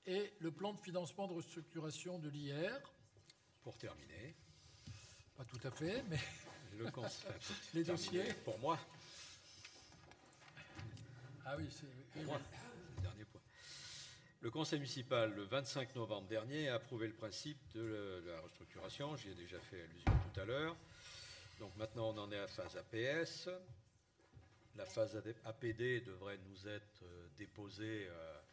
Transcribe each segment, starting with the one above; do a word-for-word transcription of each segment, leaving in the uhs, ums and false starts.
et le plan de financement de restructuration de l'I R. Pour terminer. Pas tout à fait, mais le cons- les dossiers. Pour moi. Ah oui, c'est pour moi. Le dernier point. Le conseil municipal, le vingt-cinq novembre dernier, a approuvé le principe de la restructuration. J'y ai déjà fait allusion tout à l'heure. Donc maintenant, on en est à la phase A P S. La phase A P D devrait nous être déposée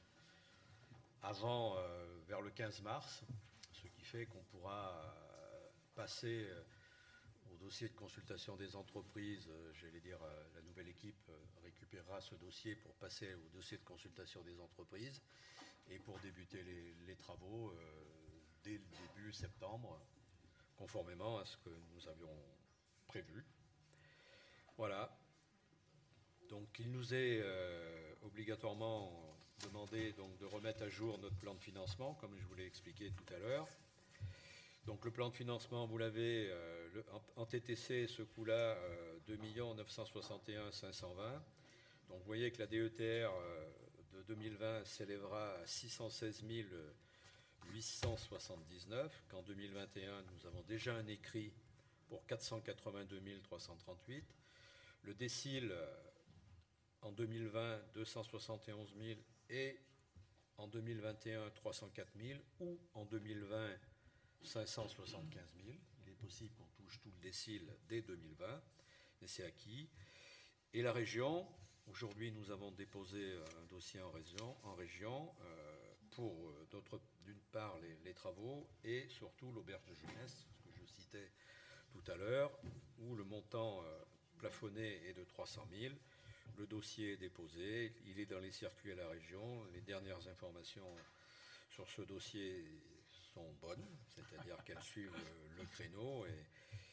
avant, vers le quinze mars, ce qui fait qu'on pourra passer au dossier de consultation des entreprises. J'allais dire, la nouvelle équipe récupérera ce dossier pour passer au dossier de consultation des entreprises et pour débuter les, les travaux euh, dès le début septembre, conformément à ce que nous avions prévu. Voilà. Donc il nous est euh, obligatoirement demandé donc, de remettre à jour notre plan de financement, comme je vous l'ai expliqué tout à l'heure. Donc le plan de financement, vous l'avez, euh, le, en, en T T C, ce coup-là, euh, deux millions neuf cent soixante et un mille cinq cent vingt. Donc vous voyez que la D E T R euh, de deux mille vingt s'élèvera à six cent seize mille huit cent soixante-dix-neuf, qu'en deux mille vingt et un, nous avons déjà un écrit pour quatre cent quatre-vingt-deux mille trois cent trente-huit. Le décile, euh, en deux mille vingt, deux cent soixante et onze mille et en deux mille vingt et un, trois cent quatre mille, ou en deux mille vingt, cinq cent soixante-quinze mille. Il est possible qu'on touche tout le décile dès deux mille vingt, et c'est acquis. Et la région, aujourd'hui nous avons déposé un dossier en région, en région euh, pour euh, d'une part les, les travaux et surtout l'auberge de jeunesse, ce que je citais tout à l'heure, où le montant euh, plafonné est de trois cent mille. Le dossier est déposé, il est dans les circuits à la région. Les dernières informations sur ce dossier sont bonnes, c'est-à-dire qu'elles suivent le créneau. Et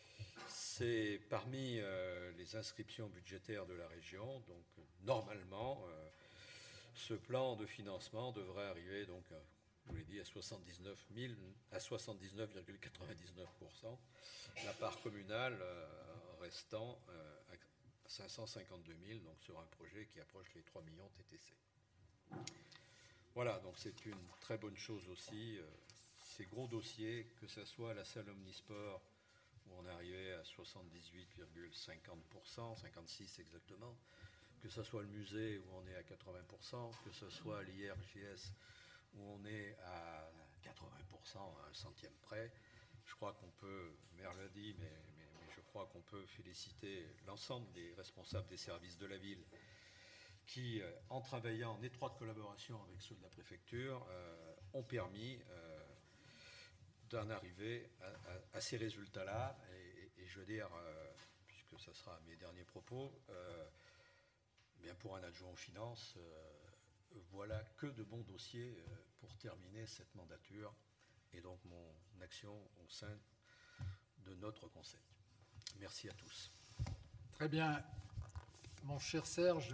c'est parmi euh, les inscriptions budgétaires de la région. Donc normalement, euh, ce plan de financement devrait arriver, donc, euh, je vous l'ai dit, à soixante-dix-neuf mille, à soixante-dix-neuf virgule quatre-vingt-dix-neuf pour cent. La part communale euh, restant euh, à cinq cent cinquante-deux mille, donc sur un projet qui approche les trois millions T T C. Voilà, donc c'est une très bonne chose aussi. Euh, ces gros dossiers, que ce soit la salle Omnisport, où on est arrivé à soixante-dix-huit virgule cinquante pour cent, cinquante-six exactement, que ce soit le musée, où on est à quatre-vingts pour cent, que ce soit l'I R J S, où on est à quatre-vingts pour cent, à un centième près. Je crois qu'on peut, maire l'a dit, mais, mais, mais je crois qu'on peut féliciter l'ensemble des responsables des services de la ville qui, en travaillant en étroite collaboration avec ceux de la préfecture, euh, ont permis euh, d'en arriver à, à, à ces résultats-là. Et, et je veux dire, euh, puisque ce sera mes derniers propos, euh, bien pour un adjoint aux finances, euh, voilà que de bons dossiers euh, pour terminer cette mandature et donc mon action au sein de notre conseil. Merci à tous. Très bien. Mon cher Serge,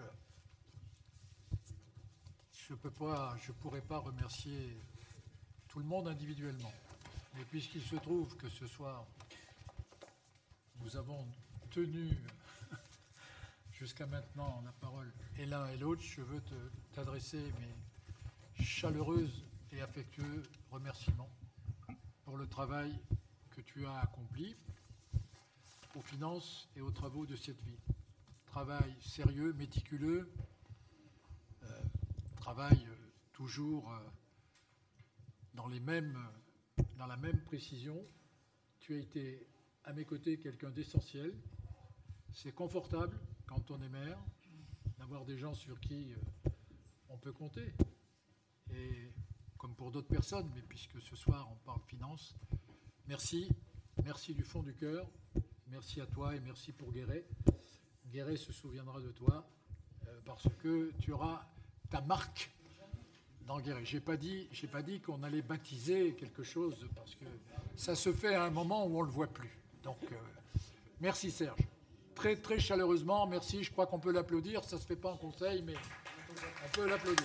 je peux pas, je ne pourrais pas remercier tout le monde individuellement. Mais puisqu'il se trouve que ce soir, nous avons tenu jusqu'à maintenant la parole et l'un et l'autre, je veux te, t'adresser mes chaleureux et affectueux remerciements pour le travail que tu as accompli aux finances et aux travaux de cette ville. Travail sérieux, méticuleux, euh, travail euh, toujours euh, dans, les mêmes, euh, dans la même précision. Tu as été à mes côtés quelqu'un d'essentiel. C'est confortable quand on est maire d'avoir des gens sur qui euh, on peut compter. Et comme pour d'autres personnes, mais puisque ce soir on parle finance, merci, merci du fond du cœur, merci à toi et merci pour Guéret. Guéret se souviendra de toi euh, parce que tu auras ta marque dans Guéret. J'ai pas dit, j'ai pas dit qu'on allait baptiser quelque chose parce que ça se fait à un moment où on le voit plus. Donc euh, merci Serge, très très chaleureusement, merci. Je crois qu'on peut l'applaudir. Ça se fait pas en conseil, mais on peut l'applaudir.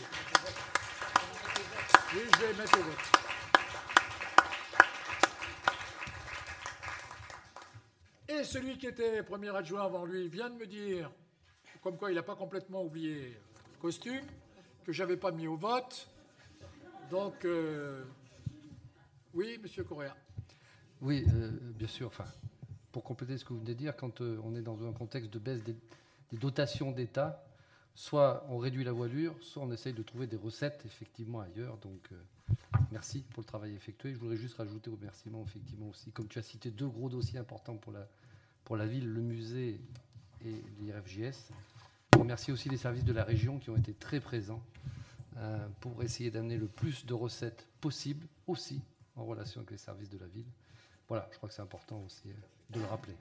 Oui, je vais mettre au vote. Et celui qui était premier adjoint avant lui vient de me dire, comme quoi il n'a pas complètement oublié le costume, que je n'avais pas mis au vote. Donc, euh, oui, Monsieur Correa. Oui, euh, bien sûr. Enfin, pour compléter ce que vous venez de dire, quand euh, on est dans un contexte de baisse des, des dotations d'État, soit on réduit la voilure, soit on essaye de trouver des recettes effectivement ailleurs. Donc, euh, merci pour le travail effectué. Je voudrais juste rajouter au remerciement effectivement aussi, comme tu as cité deux gros dossiers importants pour la, pour la ville, le musée et l'I R F J S. Je remercie aussi les services de la région qui ont été très présents euh, pour essayer d'amener le plus de recettes possible aussi en relation avec les services de la ville. Voilà, je crois que c'est important aussi euh, de le rappeler.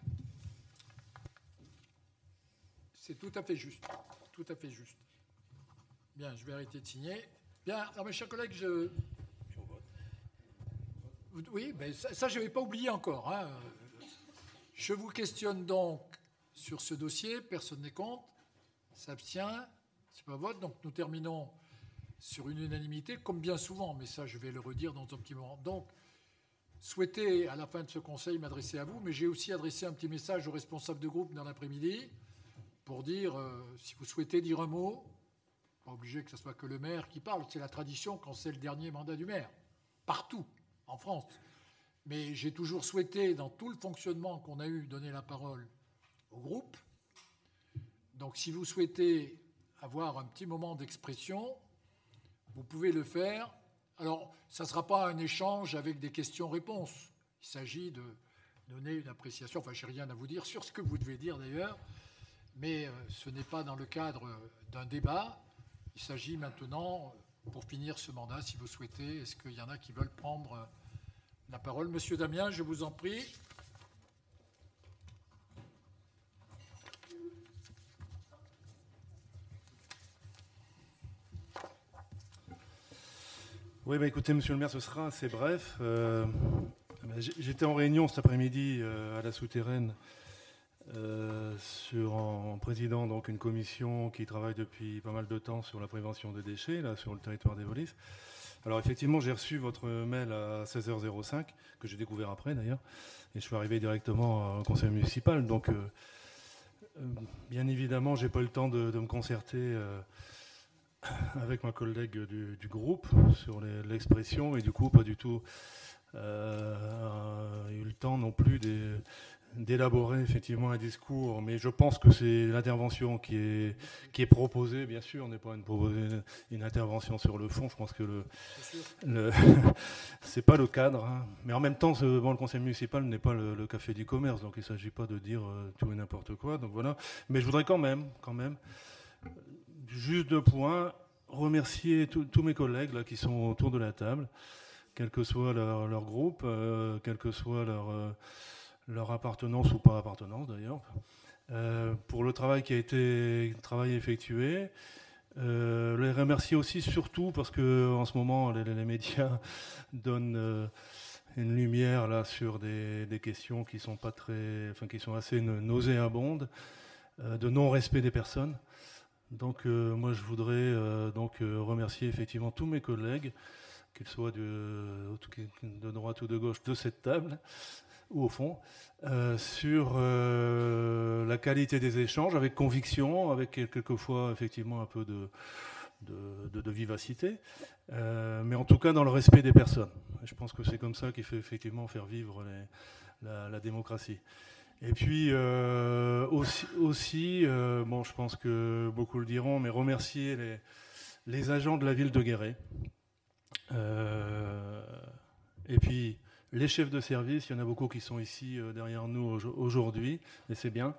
C'est tout à fait juste. Tout à fait juste. Bien, je vais arrêter de signer. Bien, alors mes chers collègues, je... Oui, mais ça, ça je n'avais pas oublié encore. Hein. Je vous questionne donc sur ce dossier. Personne n'est contre. S'abstient. C'est pas vote. Donc nous terminons sur une unanimité, comme bien souvent. Mais ça, je vais le redire dans un petit moment. Donc, souhaitez, à la fin de ce conseil, m'adresser à vous. Mais j'ai aussi adressé un petit message aux responsables de groupe dans l'après-midi pour dire, euh, si vous souhaitez dire un mot, pas obligé que ce soit que le maire qui parle. C'est la tradition quand c'est le dernier mandat du maire. Partout, en France. Mais j'ai toujours souhaité, dans tout le fonctionnement qu'on a eu, donner la parole au groupe. Donc, si vous souhaitez avoir un petit moment d'expression, vous pouvez le faire. Alors, ça ne sera pas un échange avec des questions-réponses. Il s'agit de donner une appréciation. Enfin, je n'ai rien à vous dire sur ce que vous devez dire d'ailleurs, mais euh, ce n'est pas dans le cadre d'un débat. Il s'agit maintenant, pour finir ce mandat, si vous souhaitez, est-ce qu'il y en a qui veulent prendre la parole? Monsieur Damien, je vous en prie. Oui, bah écoutez, monsieur le maire, ce sera assez bref. Euh, bah, j'étais en réunion cet après-midi euh, à la Souterraine euh, sur, en, en présidant donc une commission qui travaille depuis pas mal de temps sur la prévention des déchets, là, sur le territoire des Volis. Alors effectivement, j'ai reçu votre mail à seize heures cinq, que j'ai découvert après d'ailleurs, et je suis arrivé directement au conseil municipal. Donc, euh, euh, bien évidemment, j'ai pas eu le temps de, de me concerter euh, avec ma collègue du, du groupe sur les, l'expression, et du coup, pas du tout euh, eu le temps non plus des, d'élaborer effectivement un discours, mais je pense que c'est l'intervention qui est, qui est proposée, bien sûr, n'est pas une, une intervention sur le fond. Je pense que le, le c'est pas le cadre, hein. Mais en même temps, ce, bon, le conseil municipal n'est pas le, le café du commerce, donc il ne s'agit pas de dire euh, tout et n'importe quoi. Donc voilà. Mais je voudrais quand même, quand même, juste deux points, remercier tous mes collègues là qui sont autour de la table, quel que soit leur, leur groupe, euh, quel que soit leur euh, leur appartenance ou pas appartenance d'ailleurs, euh, pour le travail qui a été travail effectué. Euh, les remercier aussi surtout parce que en ce moment les, les médias donnent euh, une lumière là sur des, des questions qui sont pas très, enfin qui sont assez nauséabondes, euh, de non-respect des personnes. Donc euh, moi je voudrais euh, donc euh, remercier effectivement tous mes collègues, qu'ils soient de, de droite ou de gauche de cette table, ou au fond, euh, sur euh, la qualité des échanges, avec conviction, avec quelquefois effectivement un peu de, de, de, de vivacité, euh, mais en tout cas dans le respect des personnes. Je pense que c'est comme ça qu'il faut effectivement faire vivre les, la, la démocratie. Et puis euh, aussi, aussi euh, bon, je pense que beaucoup le diront, mais remercier les, les agents de la ville de Guéret. Euh, et puis les chefs de service, il y en a beaucoup qui sont ici euh, derrière nous aujourd'hui, et c'est bien.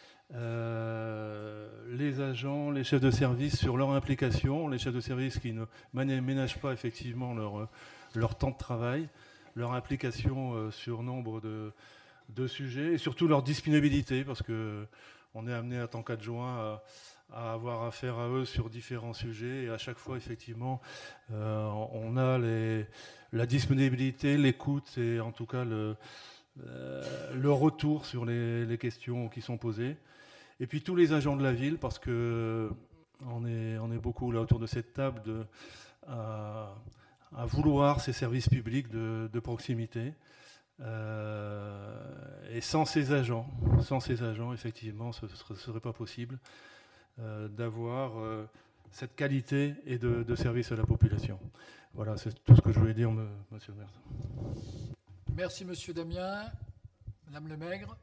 Euh, les agents, les chefs de service sur leur implication, les chefs de service qui ne ménagent pas effectivement leur, leur temps de travail, leur implication euh, sur nombre de, de sujets, et surtout leur disponibilité, parce qu'on est amené en tant qu'adjoint à, à avoir affaire à eux sur différents sujets, et à chaque fois, effectivement, euh, on a les, la disponibilité, l'écoute, et en tout cas le, euh, le retour sur les, les questions qui sont posées. Et puis tous les agents de la ville, parce que on est, on est beaucoup là autour de cette table de, à, à vouloir ces services publics de, de proximité. Euh, et sans ces agents, sans ces agents, effectivement, ce ne serait pas possible euh, d'avoir euh, cette qualité et de, de service à la population. Voilà, c'est tout ce que je voulais dire, me, monsieur le maire. Merci, monsieur Damien. Madame Lemaigre.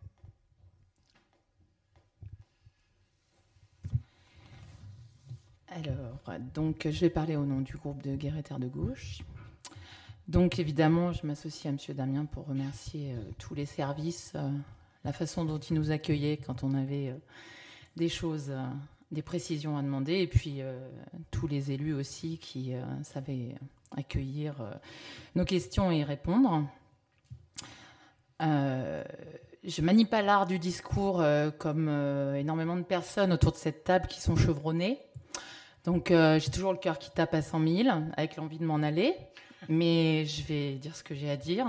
Alors, donc, je vais parler au nom du groupe de Guéret-Terre de Gauche. Donc, évidemment, je m'associe à monsieur Damien pour remercier euh, tous les services, euh, la façon dont ils nous accueillaient quand on avait euh, des choses, euh, des précisions à demander, et puis euh, tous les élus aussi qui euh, savaient accueillir euh, nos questions et y répondre. Euh, je manie pas l'art du discours euh, comme euh, énormément de personnes autour de cette table qui sont chevronnées. Donc, euh, j'ai toujours le cœur qui tape à cent mille, avec l'envie de m'en aller. Mais je vais dire ce que j'ai à dire.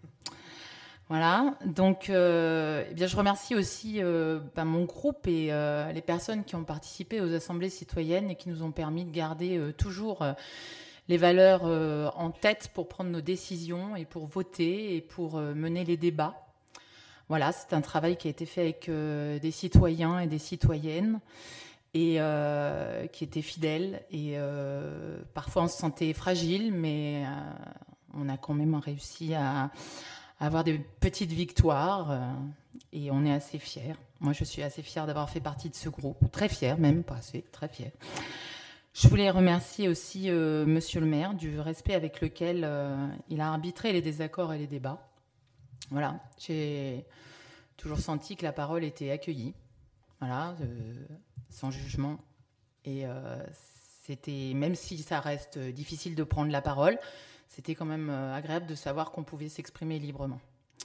Voilà. Donc, euh, eh bien, je remercie aussi euh, ben, mon groupe et euh, les personnes qui ont participé aux assemblées citoyennes et qui nous ont permis de garder euh, toujours euh, les valeurs euh, en tête pour prendre nos décisions et pour voter et pour euh, mener les débats. Voilà, c'est un travail qui a été fait avec euh, des citoyens et des citoyennes. Et euh, qui était fidèle. Et euh, parfois, on se sentait fragile, mais euh, on a quand même réussi à, à avoir des petites victoires. Euh, et on est assez fiers. Moi, je suis assez fière d'avoir fait partie de ce groupe. Très fière, même, pas assez, très fière. Je voulais remercier aussi euh, monsieur le maire du respect avec lequel euh, il a arbitré les désaccords et les débats. Voilà, j'ai toujours senti que la parole était accueillie. Voilà, euh, sans jugement. Et euh, c'était, même si ça reste difficile de prendre la parole, c'était quand même euh, agréable de savoir qu'on pouvait s'exprimer librement.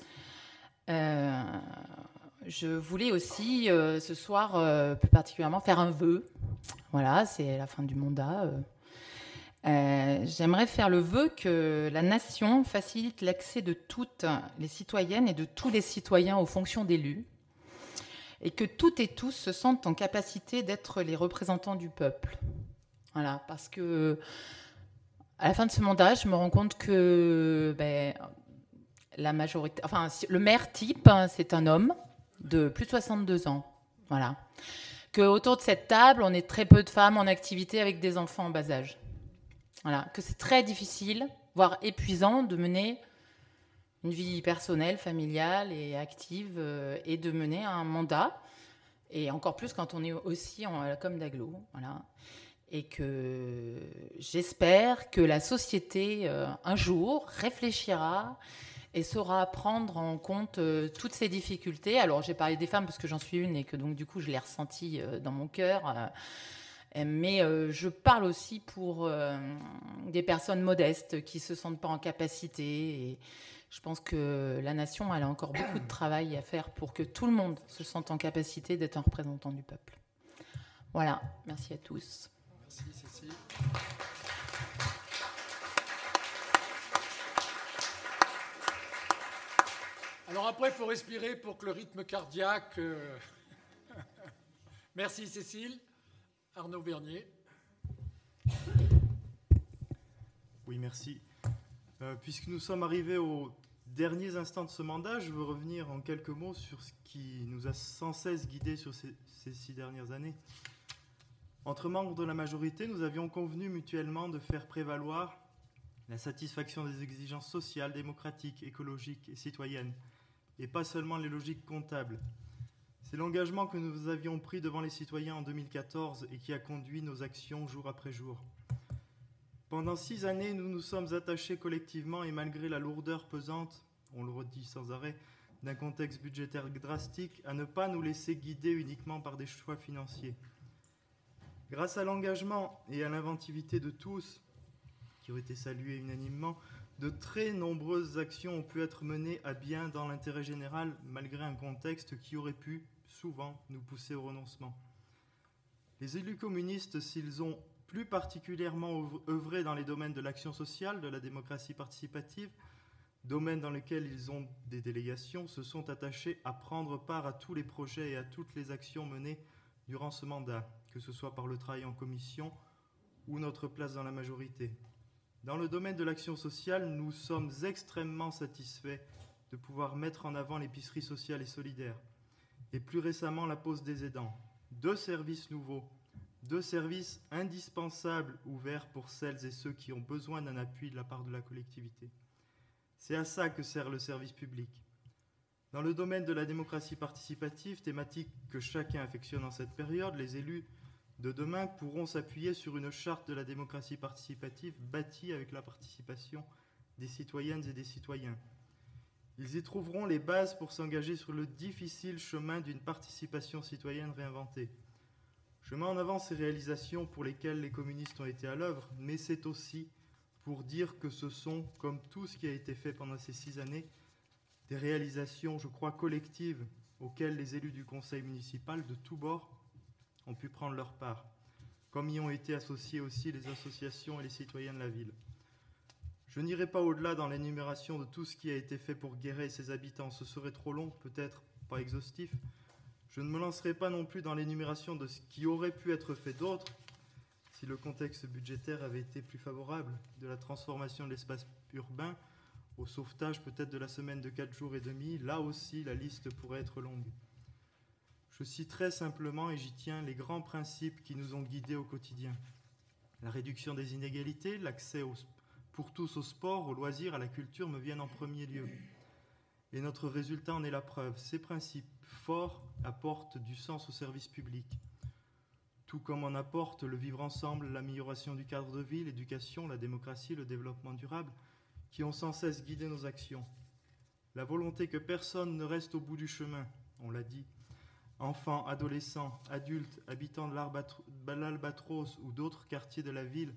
Euh, je voulais aussi, euh, ce soir, euh, plus particulièrement, faire un vœu. Voilà, c'est la fin du mandat. Euh, euh, j'aimerais faire le vœu que la nation facilite l'accès de toutes les citoyennes et de tous les citoyens aux fonctions d'élus, et que toutes et tous se sentent en capacité d'être les représentants du peuple. Voilà, parce que à la fin de ce mandat, je me rends compte que ben, la majorité, enfin, le maire type, c'est un homme de plus de soixante-deux ans. Voilà. Que autour de cette table, on est très peu de femmes en activité avec des enfants en bas âge. Voilà. Que c'est très difficile, voire épuisant, de mener une vie personnelle, familiale et active, euh, et de mener un mandat, et encore plus quand on est aussi en la com d'agglo, voilà. Et que j'espère que la société, euh, un jour, réfléchira et saura prendre en compte euh, toutes ces difficultés. Alors, j'ai parlé des femmes parce que j'en suis une et que donc, du coup, je l'ai ressenti euh, dans mon cœur. Euh, mais euh, je parle aussi pour euh, des personnes modestes qui ne se sentent pas en capacité. Et je pense que la nation, elle a encore beaucoup de travail à faire pour que tout le monde se sente en capacité d'être un représentant du peuple. Voilà, merci à tous. Merci Cécile. Alors après, il faut respirer pour que le rythme cardiaque... Euh... Merci Cécile. Arnaud Bernier. Oui, merci. Euh, puisque nous sommes arrivés aux derniers instants de ce mandat, je veux revenir en quelques mots sur ce qui nous a sans cesse guidés sur ces, ces six dernières années. Entre membres de la majorité, nous avions convenu mutuellement de faire prévaloir la satisfaction des exigences sociales, démocratiques, écologiques et citoyennes, et pas seulement les logiques comptables. C'est l'engagement que nous avions pris devant les citoyens en deux mille quatorze et qui a conduit nos actions jour après jour. Pendant six années, nous nous sommes attachés collectivement et malgré la lourdeur pesante, on le redit sans arrêt, d'un contexte budgétaire drastique, à ne pas nous laisser guider uniquement par des choix financiers. Grâce à l'engagement et à l'inventivité de tous, qui ont été salués unanimement, de très nombreuses actions ont pu être menées à bien dans l'intérêt général, malgré un contexte qui aurait pu, souvent, nous pousser au renoncement. Les élus communistes, s'ils ont plus particulièrement œuvré dans les domaines de l'action sociale, de la démocratie participative, domaines dans lesquels ils ont des délégations, se sont attachés à prendre part à tous les projets et à toutes les actions menées durant ce mandat, que ce soit par le travail en commission ou notre place dans la majorité. Dans le domaine de l'action sociale, nous sommes extrêmement satisfaits de pouvoir mettre en avant l'épicerie sociale et solidaire, et plus récemment la pause des aidants. Deux services nouveaux, deux services indispensables ouverts pour celles et ceux qui ont besoin d'un appui de la part de la collectivité. C'est à ça que sert le service public. Dans le domaine de la démocratie participative, thématique que chacun affectionne en cette période, les élus de demain pourront s'appuyer sur une charte de la démocratie participative bâtie avec la participation des citoyennes et des citoyens. Ils y trouveront les bases pour s'engager sur le difficile chemin d'une participation citoyenne réinventée. Je mets en avant ces réalisations pour lesquelles les communistes ont été à l'œuvre, mais c'est aussi pour dire que ce sont, comme tout ce qui a été fait pendant ces six années, des réalisations, je crois, collectives auxquelles les élus du conseil municipal de tous bords ont pu prendre leur part, comme y ont été associés aussi les associations et les citoyens de la ville. Je n'irai pas au-delà dans l'énumération de tout ce qui a été fait pour Guéret et ses habitants, ce serait trop long, peut-être pas exhaustif. Je ne me lancerai pas non plus dans l'énumération de ce qui aurait pu être fait d'autre si le contexte budgétaire avait été plus favorable, de la transformation de l'espace urbain au sauvetage peut-être de la semaine de quatre jours et demi. Là aussi, la liste pourrait être longue. Je citerai simplement, et j'y tiens, les grands principes qui nous ont guidés au quotidien. La réduction des inégalités, l'accès au, pour tous au sport, aux loisirs, à la culture me viennent en premier lieu. Et notre résultat en est la preuve. Ces principes forts apportent du sens au service public, tout comme en apporte le vivre ensemble, l'amélioration du cadre de vie, l'éducation, la démocratie, le développement durable, qui ont sans cesse guidé nos actions. La volonté que personne ne reste au bout du chemin, on l'a dit, enfants, adolescents, adultes, habitants de l'Albatros ou d'autres quartiers de la ville,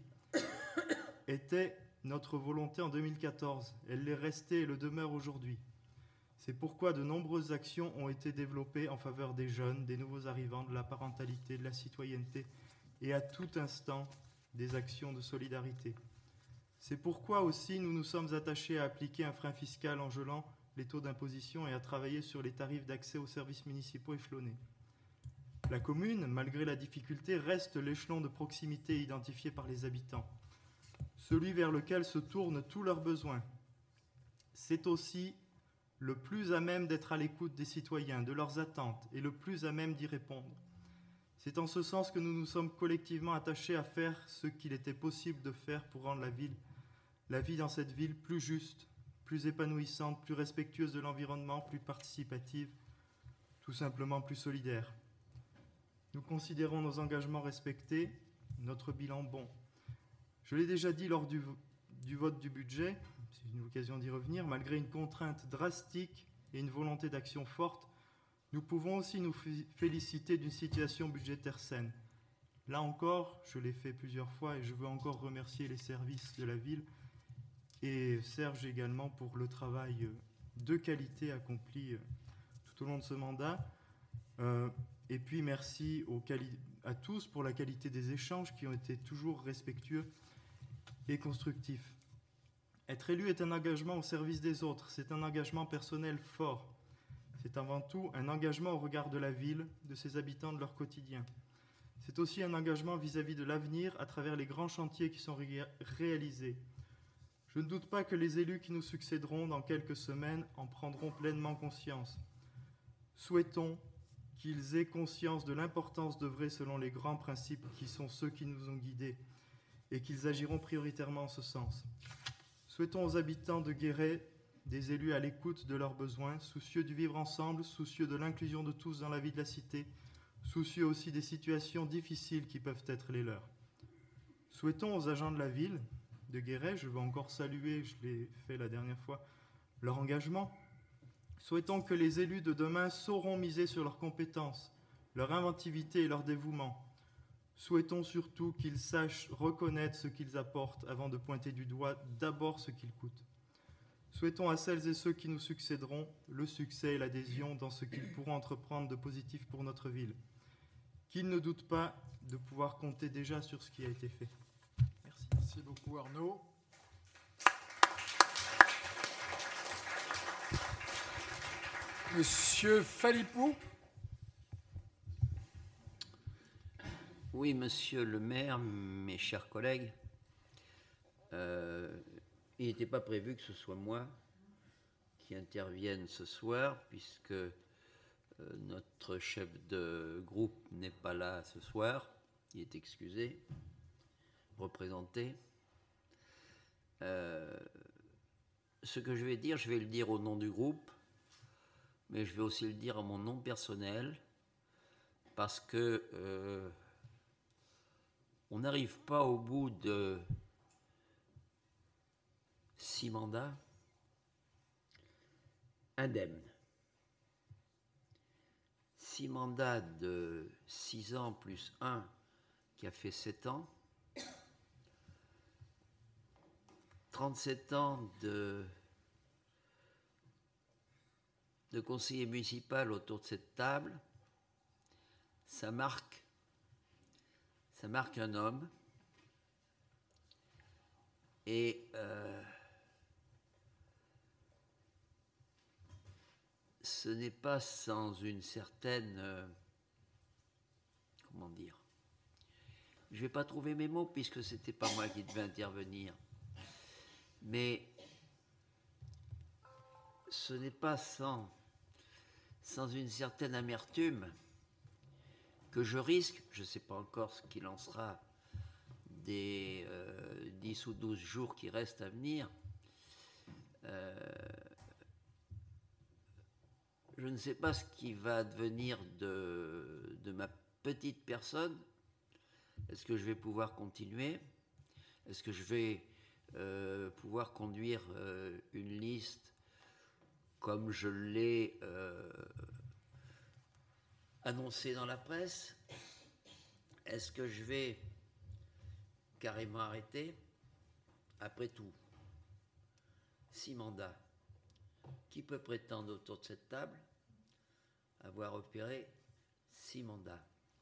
était notre volonté en deux mille quatorze. Elle l'est restée et le demeure aujourd'hui. C'est pourquoi de nombreuses actions ont été développées en faveur des jeunes, des nouveaux arrivants, de la parentalité, de la citoyenneté et à tout instant des actions de solidarité. C'est pourquoi aussi nous nous sommes attachés à appliquer un frein fiscal en gelant les taux d'imposition et à travailler sur les tarifs d'accès aux services municipaux échelonnés. La commune, malgré la difficulté, reste l'échelon de proximité identifié par les habitants, celui vers lequel se tournent tous leurs besoins. C'est aussi le plus à même d'être à l'écoute des citoyens, de leurs attentes, et le plus à même d'y répondre. C'est en ce sens que nous nous sommes collectivement attachés à faire ce qu'il était possible de faire pour rendre la ville, la vie dans cette ville plus juste, plus épanouissante, plus respectueuse de l'environnement, plus participative, tout simplement plus solidaire. Nous considérons nos engagements respectés, notre bilan bon. Je l'ai déjà dit lors du, du vote du budget, c'est une occasion d'y revenir, malgré une contrainte drastique et une volonté d'action forte, nous pouvons aussi nous féliciter d'une situation budgétaire saine. Là encore, je l'ai fait plusieurs fois et je veux encore remercier les services de la ville et Serge également pour le travail de qualité accompli tout au long de ce mandat. Euh, et puis merci aux quali- à tous pour la qualité des échanges qui ont été toujours respectueux et constructifs. Être élu est un engagement au service des autres, c'est un engagement personnel fort. C'est avant tout un engagement au regard de la ville, de ses habitants, de leur quotidien. C'est aussi un engagement vis-à-vis de l'avenir à travers les grands chantiers qui sont ré- réalisés. Je ne doute pas que les élus qui nous succéderont dans quelques semaines en prendront pleinement conscience. Souhaitons qu'ils aient conscience de l'importance d'œuvrer selon les grands principes qui sont ceux qui nous ont guidés et qu'ils agiront prioritairement en ce sens. Souhaitons aux habitants de Guéret des élus à l'écoute de leurs besoins, soucieux du vivre ensemble, soucieux de l'inclusion de tous dans la vie de la cité, soucieux aussi des situations difficiles qui peuvent être les leurs. Souhaitons aux agents de la ville de Guéret, je veux encore saluer, je l'ai fait la dernière fois, leur engagement. Souhaitons que les élus de demain sauront miser sur leurs compétences, leur inventivité et leur dévouement. Souhaitons surtout qu'ils sachent reconnaître ce qu'ils apportent avant de pointer du doigt d'abord ce qu'ils coûtent. Souhaitons à celles et ceux qui nous succéderont le succès et l'adhésion dans ce qu'ils pourront entreprendre de positif pour notre ville. Qu'ils ne doutent pas de pouvoir compter déjà sur ce qui a été fait. Merci. Merci beaucoup Arnaud. Monsieur Phalippou. Oui, monsieur le maire, mes chers collègues, euh, il n'était pas prévu que ce soit moi qui intervienne ce soir, puisque euh, notre chef de groupe n'est pas là ce soir. qui est excusé, représenté. Euh, ce que je vais dire, je vais le dire au nom du groupe, mais je vais aussi le dire à mon nom personnel, parce que euh, on n'arrive pas au bout de six mandats indemnes. Six mandats de six ans plus un qui a fait sept ans. trente-sept ans de, de conseiller municipal autour de cette table. Ça marque, ça marque un homme. Et euh, ce n'est pas sans une certaine... Euh, comment dire? Je ne vais pas trouver mes mots puisque ce n'était pas moi qui devais intervenir. Mais ce n'est pas sans, sans une certaine amertume que je risque, je ne sais pas encore ce qu'il en sera des euh, dix ou douze jours qui restent à venir, euh, je ne sais pas ce qui va devenir de, de ma petite personne. Est-ce que je vais pouvoir continuer? Est-ce que je vais euh, pouvoir conduire euh, une liste comme je l'ai euh, annoncé dans la presse? Est-ce que je vais carrément arrêter? Après tout, six mandats. Qui peut prétendre autour de cette table avoir opéré six mandats?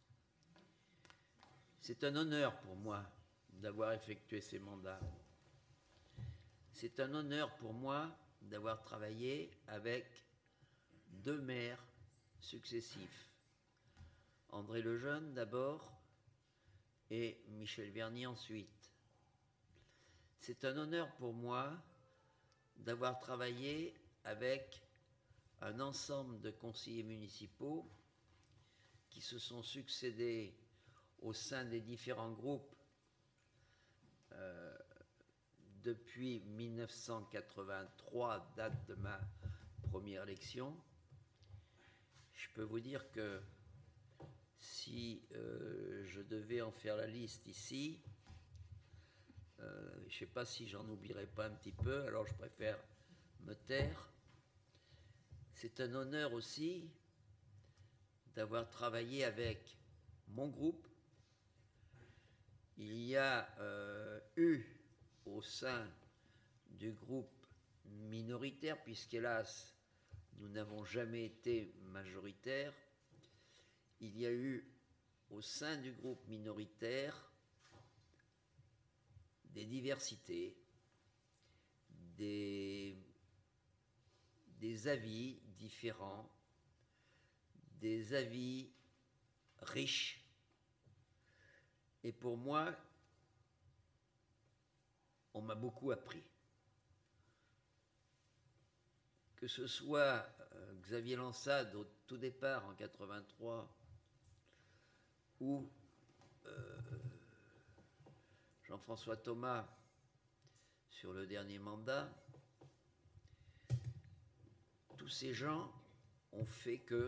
C'est un honneur pour moi d'avoir effectué ces mandats. C'est un honneur pour moi d'avoir travaillé avec deux maires successifs. André Lejeune d'abord et Michel Verny ensuite. C'est un honneur pour moi d'avoir travaillé avec un ensemble de conseillers municipaux qui se sont succédés au sein des différents groupes euh, depuis mille neuf cent quatre-vingt-trois, date de ma première élection. Je peux vous dire que si euh, je devais en faire la liste ici, euh, je ne sais pas si j'en oublierais pas un petit peu, alors je préfère me taire. C'est un honneur aussi d'avoir travaillé avec mon groupe. Il y a euh, eu au sein du groupe minoritaire, puisqu'hélas, nous n'avons jamais été majoritaires, il y a eu au sein du groupe minoritaire des diversités, des, des avis différents, des avis riches. Et pour moi, on m'a beaucoup appris. Que ce soit euh, Xavier Lansade au tout départ en quatre-vingt-trois ou euh, Jean-François Thomas sur le dernier mandat, tous ces gens ont fait que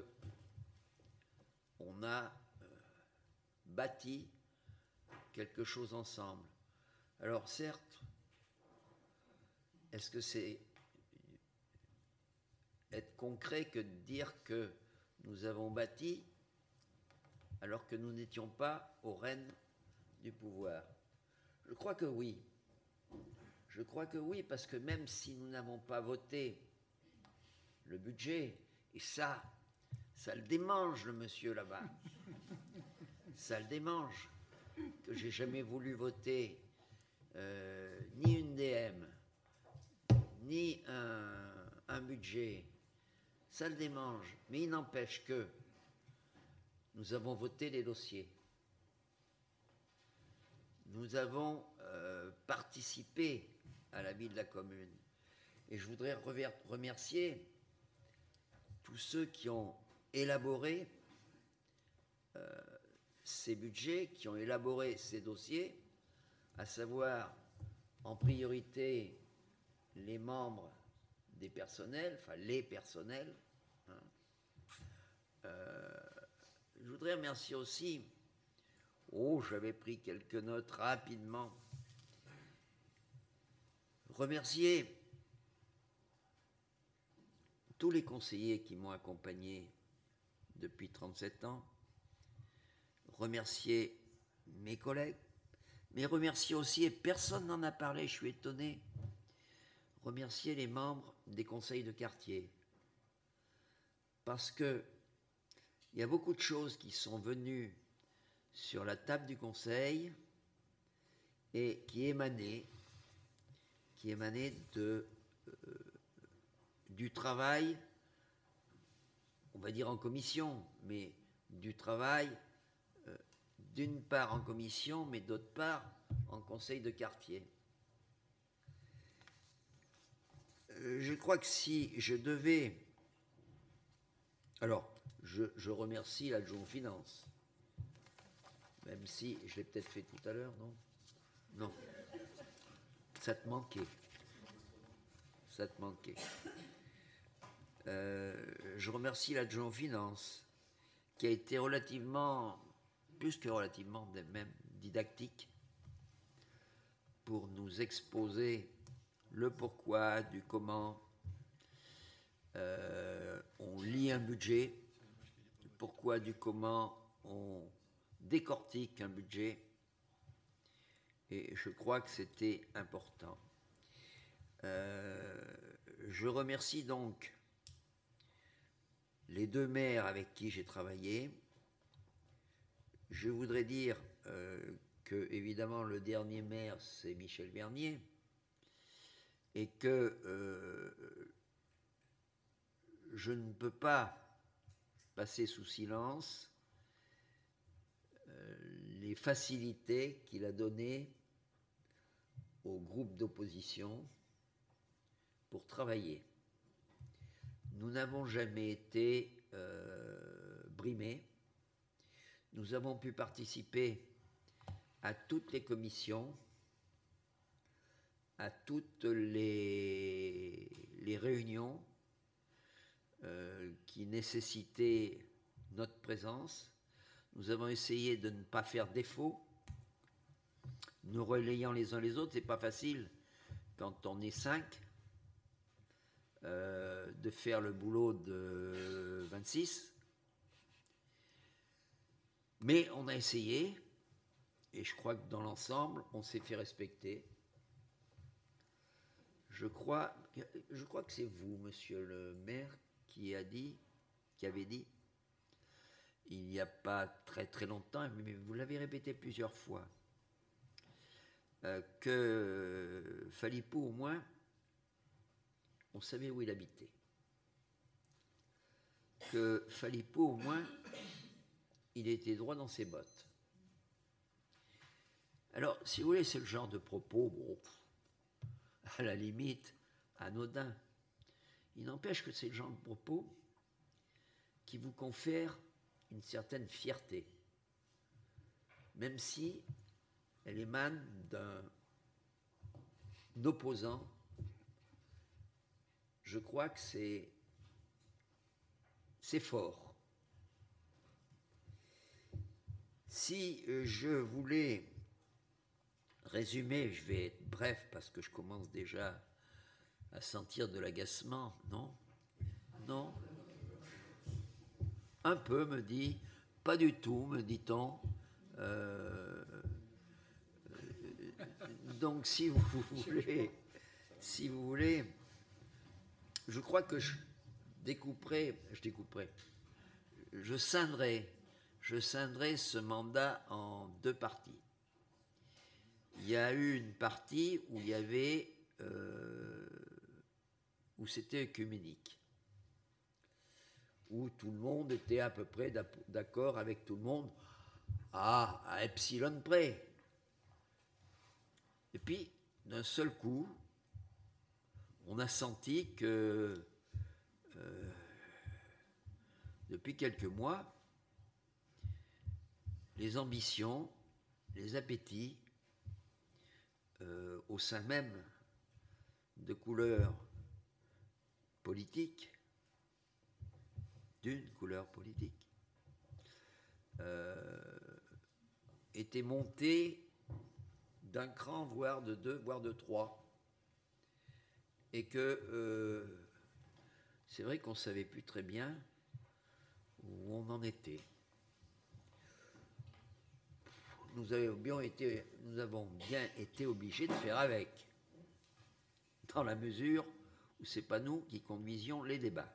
on a euh, bâti quelque chose ensemble. Alors certes, est-ce que c'est être concret que de dire que nous avons bâti alors que nous n'étions pas aux rênes du pouvoir? Je crois que oui. Je crois que oui, parce que même si nous n'avons pas voté le budget, et ça, ça le démange, le monsieur là-bas, ça le démange, que j'ai jamais voulu voter euh, ni une D M, ni un, un budget, ça le démange. Mais il n'empêche que nous avons voté les dossiers. Nous avons euh, participé à la vie de la commune. Et je voudrais remercier tous ceux qui ont élaboré euh, ces budgets, qui ont élaboré ces dossiers, à savoir en priorité les membres des personnels, enfin les personnels. Hein. Euh, je voudrais remercier aussi, oh, j'avais pris quelques notes rapidement, remercier tous les conseillers qui m'ont accompagné depuis trente-sept ans, remercier mes collègues, mais remercier aussi, et personne n'en a parlé, je suis étonné, remercier les membres des conseils de quartier. Parce que il y a beaucoup de choses qui sont venues sur la table du conseil et qui émanaient, qui émanaient de, euh, du travail, on va dire en commission, mais du travail euh, d'une part en commission, mais d'autre part en conseil de quartier. Euh, je crois que si je devais... Alors, je, je remercie l'adjoint aux finances, même si je l'ai peut-être fait tout à l'heure, non? Non. Ça te manquait. Ça te manquait. Euh, je remercie l'adjoint aux finances, qui a été relativement, plus que relativement, même didactique, pour nous exposer le pourquoi, du comment. Euh, on lit un budget, du pourquoi, du comment, on décortique un budget, et je crois que c'était important. Euh, je remercie donc les deux maires avec qui j'ai travaillé. Je voudrais dire euh, que, évidemment, le dernier maire, c'est Michel Bernier, et que euh, je ne peux pas passer sous silence euh, les facilités qu'il a données au groupe d'opposition pour travailler. Nous n'avons jamais été euh, brimés. Nous avons pu participer à toutes les commissions, à toutes les, les réunions euh, qui nécessitaient notre présence. Nous avons essayé de ne pas faire défaut, nous relayant les uns les autres. C'est pas facile quand on est cinq. Euh, de faire le boulot de vingt-six. Mais on a essayé, et je crois que dans l'ensemble, on s'est fait respecter. Je crois, je crois que c'est vous, monsieur le maire, qui a dit, qui avait dit, il n'y a pas très très longtemps, mais vous l'avez répété plusieurs fois, euh, que Phalippot, au moins, on savait où il habitait. Que Phalippot, au moins, il était droit dans ses bottes. Alors, si vous voulez, c'est le genre de propos, bon, à la limite, anodin. Il n'empêche que c'est le genre de propos qui vous confère une certaine fierté, même si elle émane d'un opposant. Je crois que c'est, c'est fort. Si je voulais résumer, je vais être bref parce que je commence déjà à sentir de l'agacement, non? Non? Un peu, me dit, pas du tout, me dit-on. Euh, donc, si vous voulez, si vous voulez, je crois que je découperai, je découperai, je scinderai, je scinderai ce mandat en deux parties. Il y a eu une partie où il y avait, euh, où c'était œcuménique, où tout le monde était à peu près d'accord avec tout le monde, à, à epsilon près. Et puis, d'un seul coup, on a senti que euh, depuis quelques mois, les ambitions, les appétits euh, au sein même de couleurs politiques, d'une couleur politique, euh, étaient montés d'un cran, voire de deux, voire de trois. Et que euh, c'est vrai qu'on ne savait plus très bien où on en était. Nous avons bien été, nous avons bien été obligés de faire avec, dans la mesure où ce n'est pas nous qui conduisions les débats.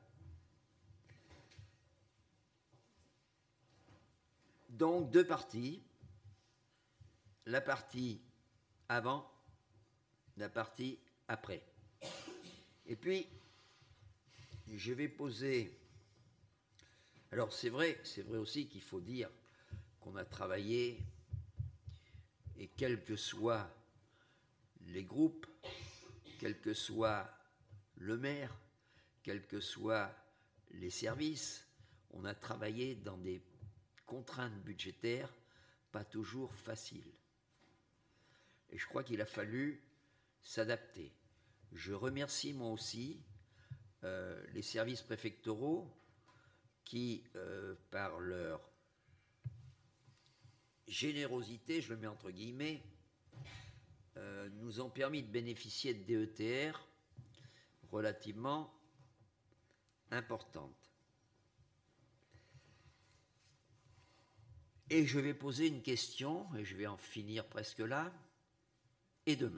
Donc, deux parties. La partie avant, la partie après. Et puis, je vais poser... Alors, c'est vrai, c'est vrai aussi qu'il faut dire qu'on a travaillé, et quels que soient les groupes, quel que soit le maire, quels que soient les services, on a travaillé dans des contraintes budgétaires pas toujours faciles. Et je crois qu'il a fallu s'adapter. Je remercie moi aussi euh, les services préfectoraux qui, euh, par leur générosité, je le mets entre guillemets, euh, nous ont permis de bénéficier de D E T R relativement importantes. Et je vais poser une question, et je vais en finir presque là. Et demain ?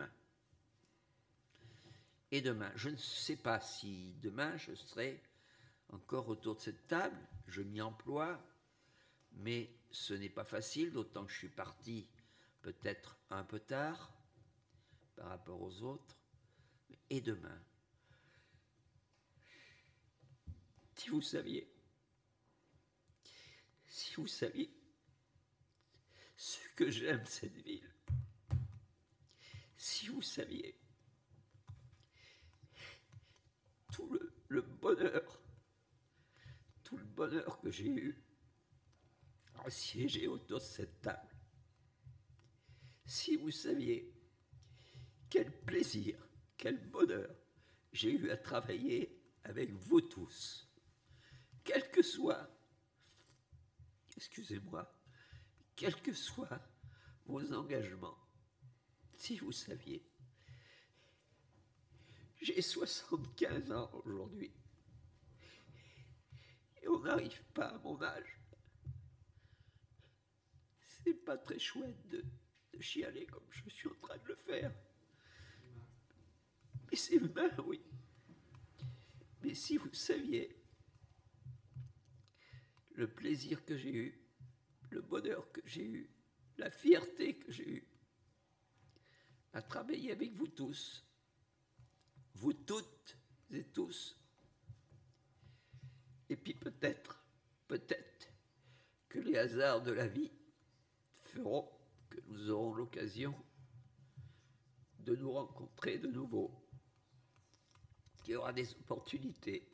Et demain, je ne sais pas si demain je serai encore autour de cette table, je m'y emploie, mais ce n'est pas facile, d'autant que je suis parti peut-être un peu tard par rapport aux autres. Et demain, si vous saviez, si vous saviez ce que j'aime cette ville, si vous saviez tout le, le bonheur, tout le bonheur que j'ai eu à siéger autour de cette table, si vous saviez quel plaisir, quel bonheur j'ai eu à travailler avec vous tous, quel que soit, excusez-moi, quels que soient vos engagements, si vous saviez. J'ai soixante-quinze ans aujourd'hui. Et on n'arrive pas à mon âge. C'est pas très chouette de, de chialer comme je suis en train de le faire. Mais c'est humain, oui. Mais si vous saviez le plaisir que j'ai eu, le bonheur que j'ai eu, la fierté que j'ai eue à travailler avec vous tous, vous toutes et tous. Et puis peut-être, peut-être que les hasards de la vie feront que nous aurons l'occasion de nous rencontrer de nouveau, qu'il y aura des opportunités.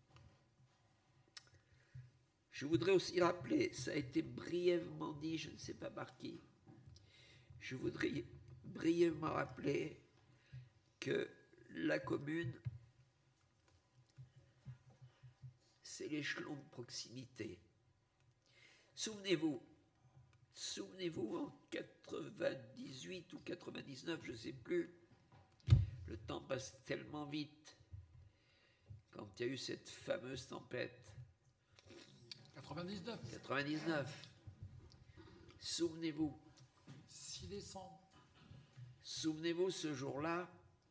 Je voudrais aussi rappeler, ça a été brièvement dit, je ne sais pas par qui, je voudrais brièvement rappeler que la commune, c'est l'échelon de proximité. Souvenez-vous, souvenez-vous en quatre-vingt-dix-huit ou quatre-vingt-dix-neuf, je ne sais plus, le temps passe tellement vite, quand il y a eu cette fameuse tempête. quatre-vingt-dix-neuf. quatre-vingt-dix-neuf. Souvenez-vous. six décembre. Souvenez-vous ce jour-là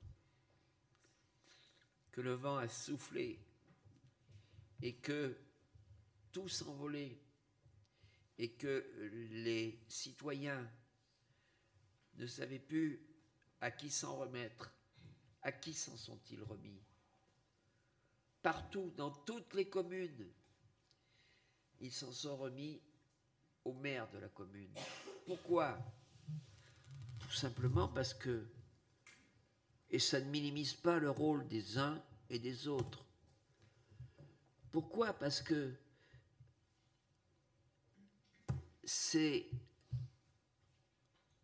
que le vent a soufflé et que tout s'envolait et que les citoyens ne savaient plus à qui s'en remettre. À qui s'en sont-ils remis ? Partout, dans toutes les communes, ils s'en sont remis au maire de la commune. Pourquoi ? Tout simplement parce que, et ça ne minimise pas le rôle des uns et des autres. Pourquoi ? Parce que c'est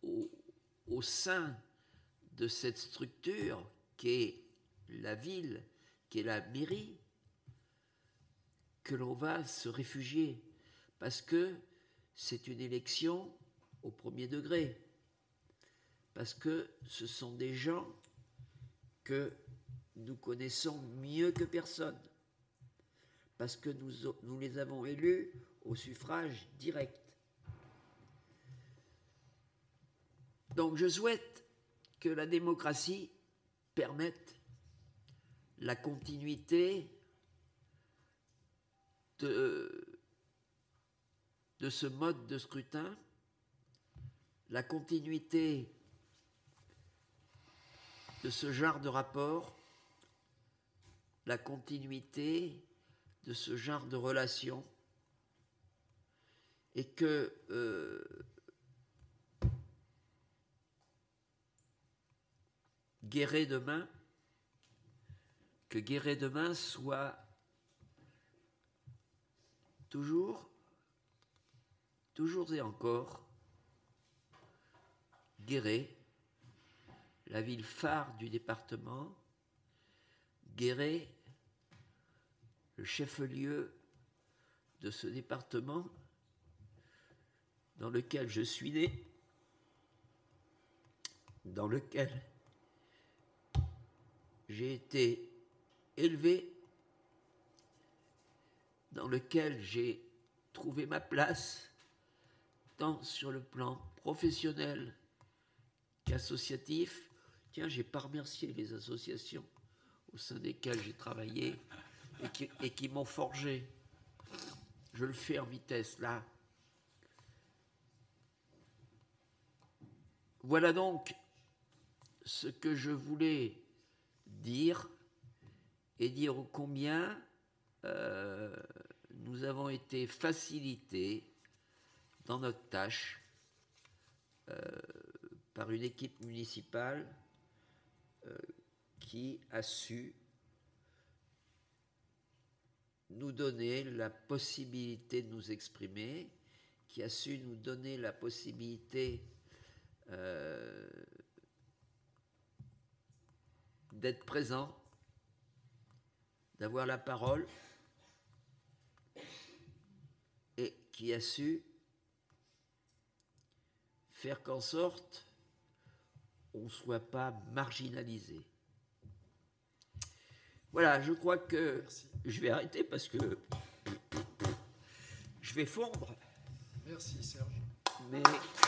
au, au sein de cette structure qu'est la ville, qu'est la mairie, que l'on va se réfugier, parce que c'est une élection au premier degré, parce que ce sont des gens que nous connaissons mieux que personne, parce que nous, nous les avons élus au suffrage direct. Donc je souhaite que la démocratie permette la continuité de, de ce mode de scrutin, la continuité de ce genre de rapport, la continuité de ce genre de relation, et que euh, Guéret demain, que Guéret demain soit toujours, toujours et encore, Guéret, la ville phare du département, Guéret, le chef-lieu de ce département dans lequel je suis né, dans lequel j'ai été élevé, dans lequel j'ai trouvé ma place, tant sur le plan professionnel qu'associatif. Tiens, j'ai pas remercié les associations au sein desquelles j'ai travaillé et qui, et qui m'ont forgé. Je le fais en vitesse, là. Voilà donc ce que je voulais dire et dire combien euh, nous avons été facilités dans notre tâche euh, par une équipe municipale euh, qui a su nous donner la possibilité de nous exprimer, qui a su nous donner la possibilité euh, d'être présent, d'avoir la parole, et qui a su faire qu'en sorte on ne soit pas marginalisé. Voilà, je crois que Merci. Je vais arrêter parce que je vais fondre. Merci Serge. Mais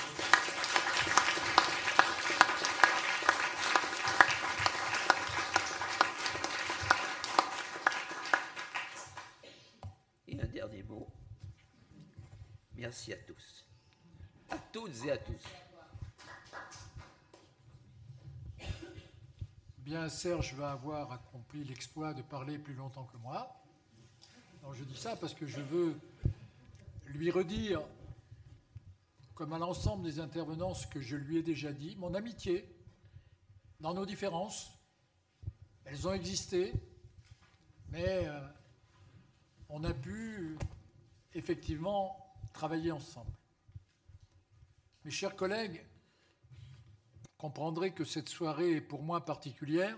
et un dernier mot. Merci à tous, à toutes et à tous. Bien, Serge va avoir accompli l'exploit de parler plus longtemps que moi. Alors, je dis ça parce que je veux lui redire, comme à l'ensemble des intervenants, ce que je lui ai déjà dit, mon amitié dans nos différences. Elles ont existé, mais euh, on a pu effectivement travailler ensemble. Mes chers collègues, comprendrez que cette soirée est pour moi particulière,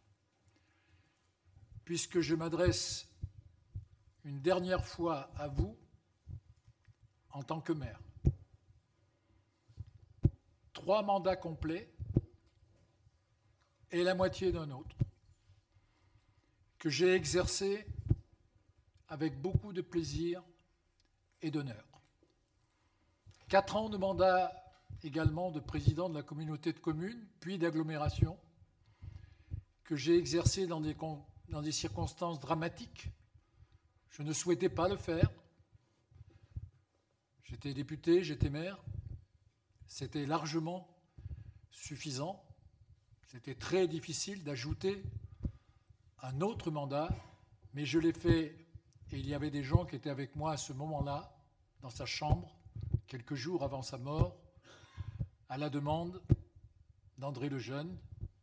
puisque je m'adresse une dernière fois à vous en tant que maire. Trois mandats complets et la moitié d'un autre, que j'ai exercé avec beaucoup de plaisir et d'honneur. Quatre ans de mandat également de président de la communauté de communes, puis d'agglomération, que j'ai exercé dans des, dans des circonstances dramatiques. Je ne souhaitais pas le faire. J'étais député, j'étais maire. C'était largement suffisant. C'était très difficile d'ajouter un autre mandat, mais je l'ai fait, et il y avait des gens qui étaient avec moi à ce moment-là, dans sa chambre, quelques jours avant sa mort, à la demande d'André Lejeune.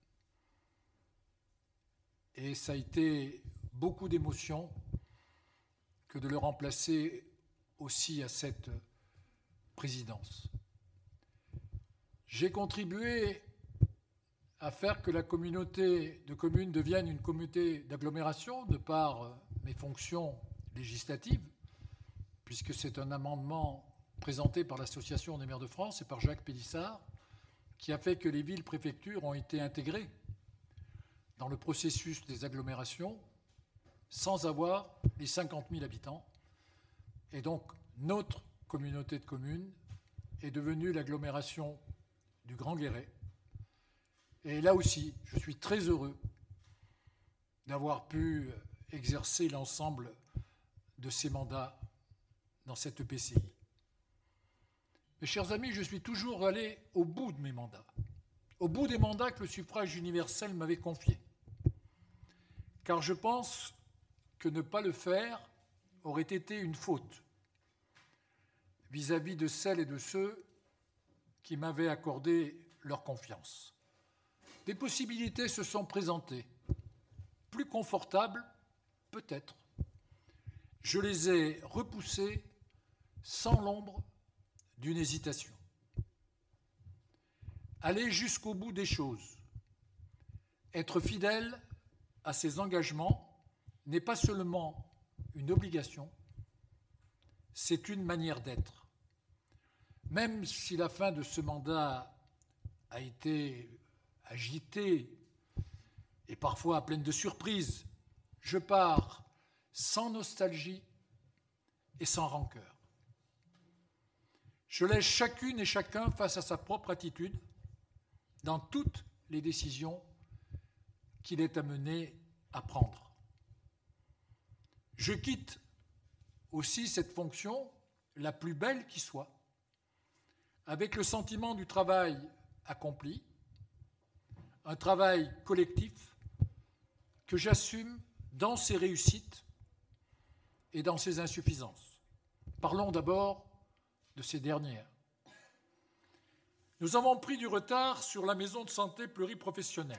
Et ça a été beaucoup d'émotions que de le remplacer aussi à cette présidence. J'ai contribué à faire que la communauté de communes devienne une communauté d'agglomération de par mes fonctions législatives, puisque c'est un amendement présenté par l'Association des maires de France et par Jacques Pélissard, qui a fait que les villes-préfectures ont été intégrées dans le processus des agglomérations sans avoir les cinquante mille habitants. Et donc, notre communauté de communes est devenue l'agglomération du Grand Guéret. Et là aussi, je suis très heureux d'avoir pu exercer l'ensemble de ces mandats dans cette E P C I. Mes chers amis, je suis toujours allé au bout de mes mandats, au bout des mandats que le suffrage universel m'avait confiés. Car je pense que ne pas le faire aurait été une faute vis-à-vis de celles et de ceux qui m'avaient accordé leur confiance. Des possibilités se sont présentées, plus confortables, peut-être. Je les ai repoussées sans l'ombre d'une hésitation. Aller jusqu'au bout des choses, être fidèle à ses engagements n'est pas seulement une obligation, c'est une manière d'être. Même si la fin de ce mandat a été agitée et parfois pleine de surprises, je pars sans nostalgie et sans rancœur. Je laisse chacune et chacun face à sa propre attitude dans toutes les décisions qu'il est amené à prendre. Je quitte aussi cette fonction, la plus belle qui soit, avec le sentiment du travail accompli, un travail collectif que j'assume dans ses réussites et dans ses insuffisances. Parlons d'abord de ces dernières. Nous avons pris du retard sur la maison de santé pluriprofessionnelle,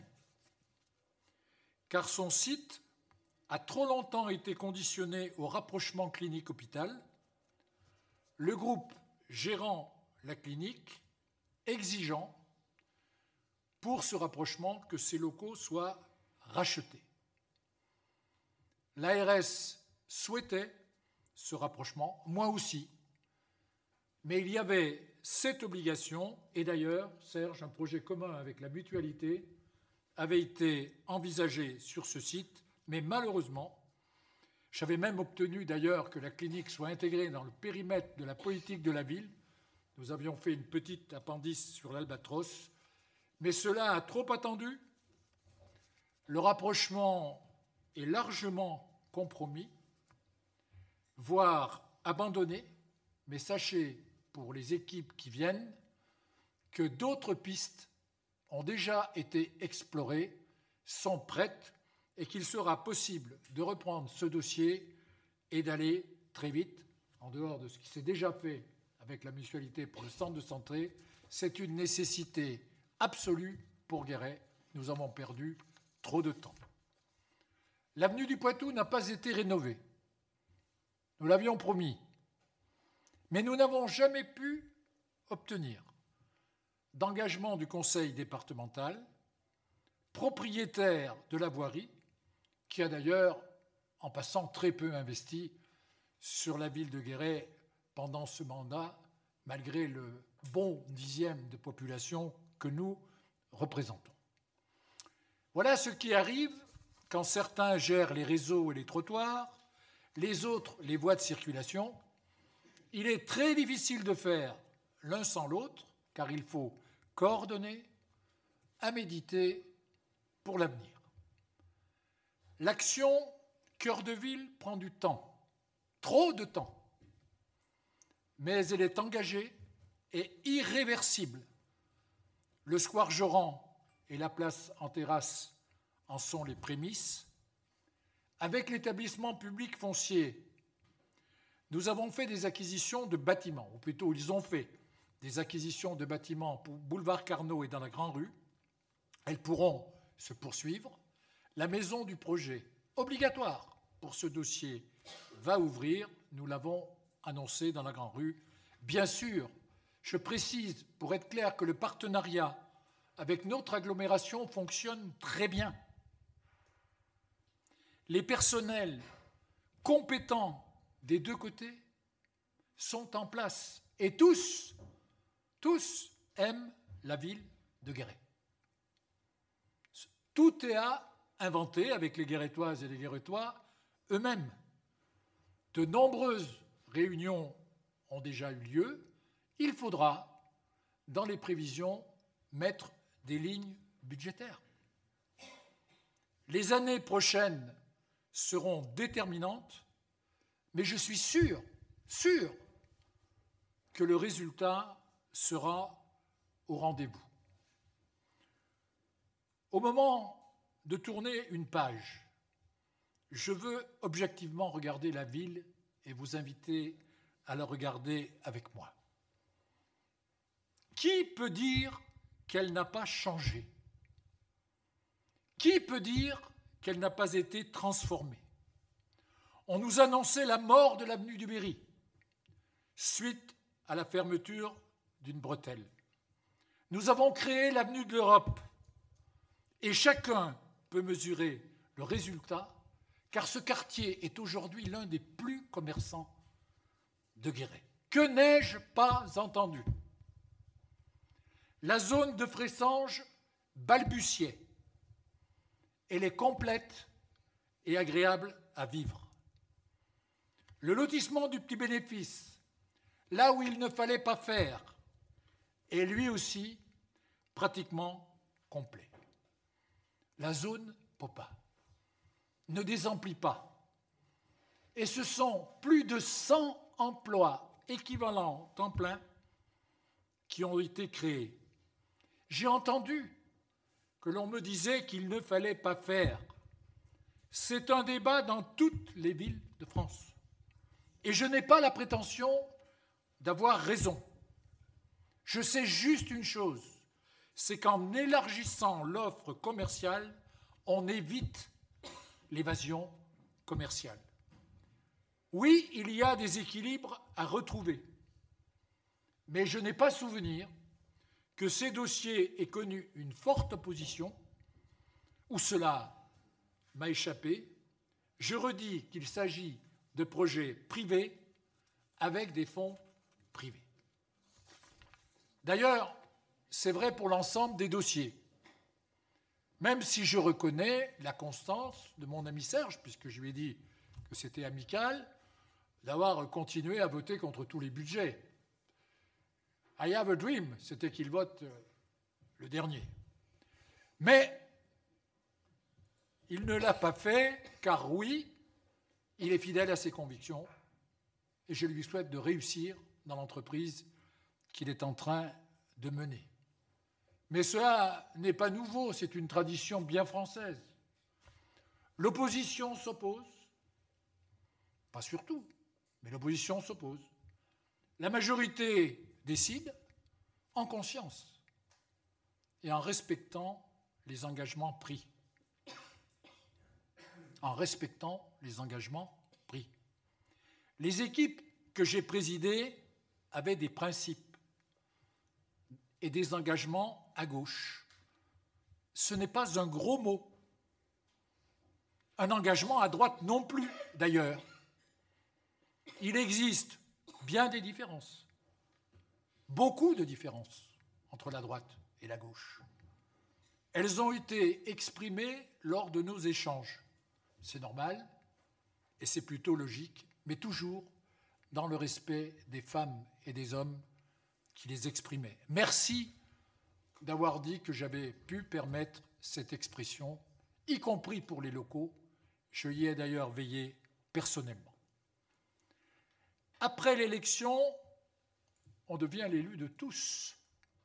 car son site a trop longtemps été conditionné au rapprochement clinique-hôpital, le groupe gérant la clinique exigeant pour ce rapprochement que ces locaux soient rachetés. L'A R S souhaitait ce rapprochement, moi aussi, mais il y avait cette obligation, et d'ailleurs, Serge, un projet commun avec la mutualité avait été envisagé sur ce site, mais malheureusement, j'avais même obtenu d'ailleurs que la clinique soit intégrée dans le périmètre de la politique de la ville. Nous avions fait une petite appendice sur l'Albatros, mais cela a trop attendu. Le rapprochement est largement compromis, voire abandonné, mais sachez, pour les équipes qui viennent, que d'autres pistes ont déjà été explorées, sont prêtes, et qu'il sera possible de reprendre ce dossier et d'aller très vite, en dehors de ce qui s'est déjà fait avec la mutualité pour le centre de santé. C'est une nécessité absolue pour Guéret. Nous avons perdu trop de temps. L'avenue du Poitou n'a pas été rénovée. Nous l'avions promis. Mais nous n'avons jamais pu obtenir d'engagement du conseil départemental, propriétaire de la voirie, qui a d'ailleurs, en passant, très peu investi sur la ville de Guéret pendant ce mandat, malgré le bon dixième de population que nous représentons. Voilà ce qui arrive quand certains gèrent les réseaux et les trottoirs, les autres les voies de circulation. Il est très difficile de faire l'un sans l'autre, car il faut coordonner, à méditer pour l'avenir. L'action cœur de ville prend du temps, trop de temps, mais elle est engagée et irréversible. Le square Joran et la place en terrasse en sont les prémices. Avec l'établissement public foncier, nous avons fait des acquisitions de bâtiments, ou plutôt ils ont fait des acquisitions de bâtiments pour boulevard Carnot et dans la Grande Rue. Elles pourront se poursuivre. La maison du projet, obligatoire pour ce dossier, va ouvrir. Nous l'avons annoncé dans la Grande Rue. Bien sûr, Je précise, pour être clair, que le partenariat avec notre agglomération fonctionne très bien. Les personnels compétents des deux côtés sont en place et tous, tous aiment la ville de Guéret. Tout est à inventer avec les Guérétoises et les Guérétois eux-mêmes. De nombreuses réunions ont déjà eu lieu. Il faudra, dans les prévisions, mettre des lignes budgétaires. Les années prochaines seront déterminantes, mais je suis sûr, sûr, que le résultat sera au rendez-vous. Au moment de tourner une page, je veux objectivement regarder la ville et vous inviter à la regarder avec moi. Qui peut dire qu'elle n'a pas changé? Qui peut dire qu'elle n'a pas été transformée? On nous annonçait la mort de l'avenue du Berry, suite à la fermeture d'une bretelle. Nous avons créé l'avenue de l'Europe, et chacun peut mesurer le résultat, car ce quartier est aujourd'hui l'un des plus commerçants de Guéret. Que n'ai-je pas entendu? La zone de Fressanges balbutiait. Elle est complète et agréable à vivre. Le lotissement du Petit Bénéfice, là où il ne fallait pas faire, est lui aussi pratiquement complet. La zone Popa ne désemplit pas. Et ce sont plus de cent emplois équivalents temps plein qui ont été créés. J'ai entendu que l'on me disait qu'il ne fallait pas faire. C'est un débat dans toutes les villes de France. Et je n'ai pas la prétention d'avoir raison. Je sais juste une chose, c'est qu'en élargissant l'offre commerciale, on évite l'évasion commerciale. Oui, il y a des équilibres à retrouver, mais je n'ai pas souvenir que ces dossiers aient connu une forte opposition, ou cela m'a échappé. Je redis qu'il s'agit de projets privés avec des fonds privés. D'ailleurs, c'est vrai pour l'ensemble des dossiers, même si je reconnais la constance de mon ami Serge, puisque je lui ai dit que c'était amical, d'avoir continué à voter contre tous les budgets. I have a dream, c'était qu'il vote le dernier. Mais il ne l'a pas fait, car oui, il est fidèle à ses convictions, et je lui souhaite de réussir dans l'entreprise qu'il est en train de mener. Mais cela n'est pas nouveau, c'est une tradition bien française. L'opposition s'oppose, pas surtout, mais l'opposition s'oppose. La majorité décide en conscience et en respectant les engagements pris. En respectant les engagements pris. Les équipes que j'ai présidées avaient des principes et des engagements à gauche. Ce n'est pas un gros mot. Un engagement à droite non plus, d'ailleurs. Il existe bien des différences, beaucoup de différences entre la droite et la gauche. Elles ont été exprimées lors de nos échanges. C'est normal et c'est plutôt logique, mais toujours dans le respect des femmes et des hommes qui les exprimaient. Merci d'avoir dit que j'avais pu permettre cette expression, y compris pour les locaux. Je y ai d'ailleurs veillé personnellement. Après l'élection, on devient l'élu de tous,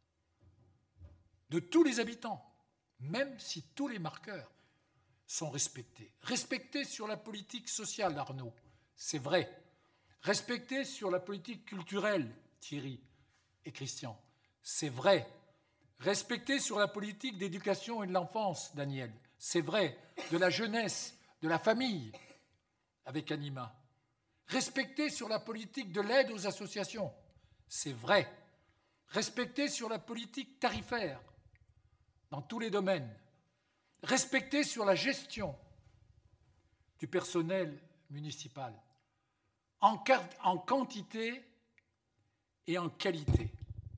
de tous les habitants, même si tous les marqueurs sont respectés. Respectés sur la politique sociale, Arnaud, c'est vrai. Respectés sur la politique culturelle, Thierry et Christian, c'est vrai. Respectés sur la politique d'éducation et de l'enfance, Daniel, c'est vrai. De la jeunesse, de la famille, avec Anima. Respectés sur la politique de l'aide aux associations, c'est vrai. respecter sur la politique tarifaire dans tous les domaines, respecter sur la gestion du personnel municipal en, car- en quantité et en qualité.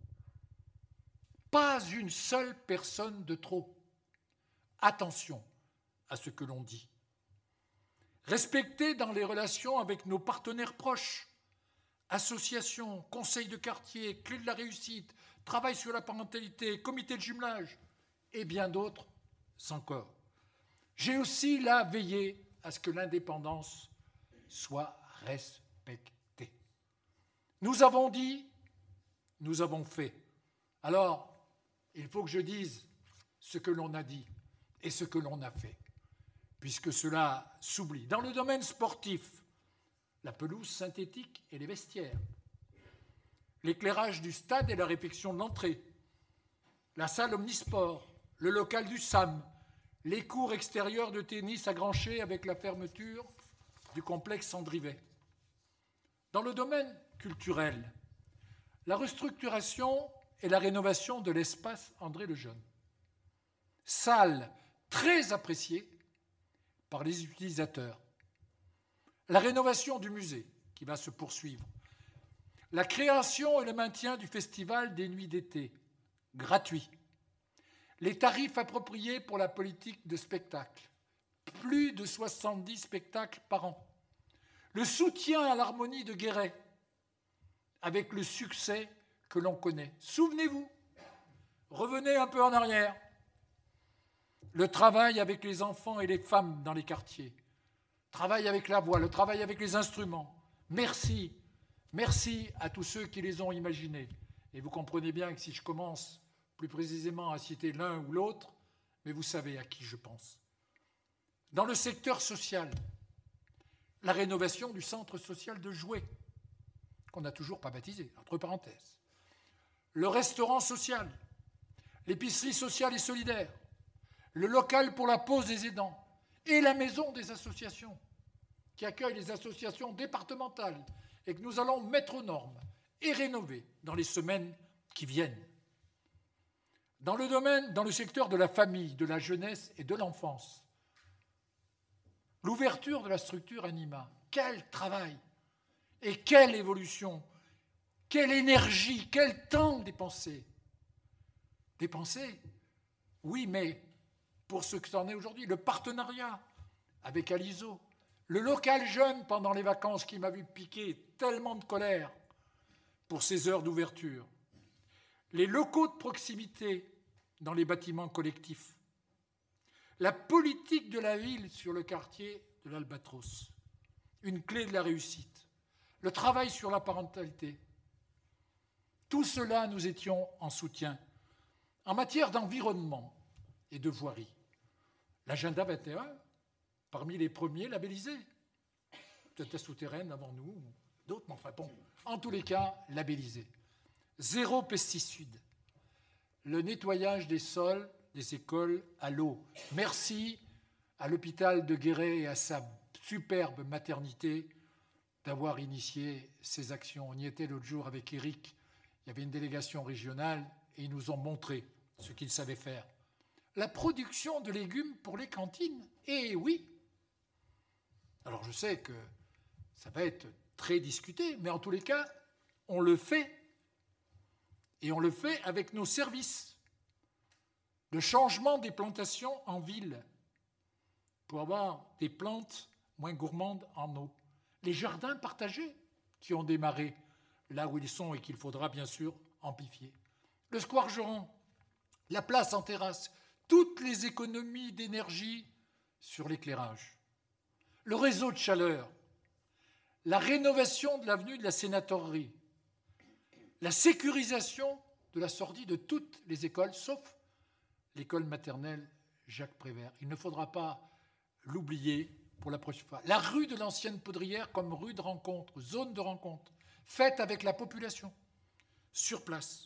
Pas une seule personne de trop. Attention à ce que l'on dit. Respecter dans les relations avec nos partenaires proches, associations, conseils de quartier, clés de la réussite, travail sur la parentalité, comité de jumelage et bien d'autres encore. J'ai aussi là veillé à ce que l'indépendance soit respectée. Nous avons dit, nous avons fait. Alors, il faut que je dise ce que l'on a dit et ce que l'on a fait, puisque cela s'oublie. Dans le domaine sportif, la pelouse synthétique et les vestiaires, l'éclairage du stade et la réfection de l'entrée, la salle omnisport, le local du S A M, les cours extérieurs de tennis à Grancher avec la fermeture du complexe Sandrivet. Dans le domaine culturel, la restructuration et la rénovation de l'espace André Lejeune, salle très appréciée par les utilisateurs, la rénovation du musée qui va se poursuivre, la création et le maintien du festival des nuits d'été, gratuit, les tarifs appropriés pour la politique de spectacle, plus de soixante-dix spectacles par an, le soutien à l'harmonie de Guéret, avec le succès que l'on connaît. Souvenez-vous, revenez un peu en arrière, le travail avec les enfants et les femmes dans les quartiers, travail avec la voix, le travail avec les instruments. Merci, merci à tous ceux qui les ont imaginés. Et vous comprenez bien que si je commence plus précisément à citer l'un ou l'autre, mais vous savez à qui je pense. Dans le secteur social, la rénovation du centre social de Joué, qu'on n'a toujours pas baptisé, entre parenthèses. Le restaurant social, l'épicerie sociale et solidaire, le local pour la pause des aidants et la maison des associations, qui accueille les associations départementales et que nous allons mettre aux normes et rénover dans les semaines qui viennent. Dans le domaine, dans le secteur de la famille, de la jeunesse et de l'enfance, l'ouverture de la structure Anima, quel travail et quelle évolution, quelle énergie, quel temps dépensé. Dépensé, oui, mais pour ce que c'en est aujourd'hui, le partenariat avec Aliso, le local jeune pendant les vacances qui m'a vu piquer tellement de colère pour ces heures d'ouverture, les locaux de proximité dans les bâtiments collectifs, la politique de la ville sur le quartier de l'Albatros, une clé de la réussite, le travail sur la parentalité. Tout cela, nous étions en soutien. En matière d'environnement et de voirie, l'agenda vingt et un, parmi les premiers labellisés, peut-être la souterraine avant nous, d'autres, mais enfin bon, en tous les cas, labellisés. Zéro pesticides. Le nettoyage des sols, des écoles à l'eau. Merci à l'hôpital de Guéret et à sa superbe maternité d'avoir initié ces actions. On y était l'autre jour avec Eric, il y avait une délégation régionale et ils nous ont montré ce qu'ils savaient faire. La production de légumes pour les cantines, eh oui. Alors je sais que ça va être très discuté, mais en tous les cas, on le fait. Et on le fait avec nos services. Le changement des plantations en ville pour avoir des plantes moins gourmandes en eau. Les jardins partagés qui ont démarré là où ils sont et qu'il faudra bien sûr amplifier. Le square Joran, la place en terrasse, toutes les économies d'énergie sur l'éclairage. Le réseau de chaleur, la rénovation de l'avenue de la Sénatorerie, la sécurisation de la sortie de toutes les écoles, sauf l'école maternelle Jacques Prévert. Il ne faudra pas l'oublier pour la prochaine fois. La rue de l'ancienne Poudrière comme rue de rencontre, zone de rencontre, faite avec la population, sur place.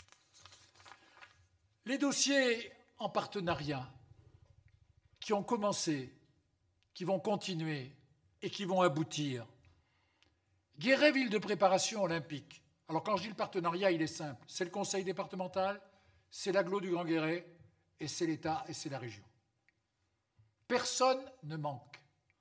Les dossiers en partenariat qui ont commencé, qui vont continuer et qui vont aboutir. Guéret, ville de préparation olympique. Alors quand je dis le partenariat, il est simple. C'est le conseil départemental, c'est l'agglo du Grand Guéret, et c'est l'État, et c'est la région. Personne ne manque.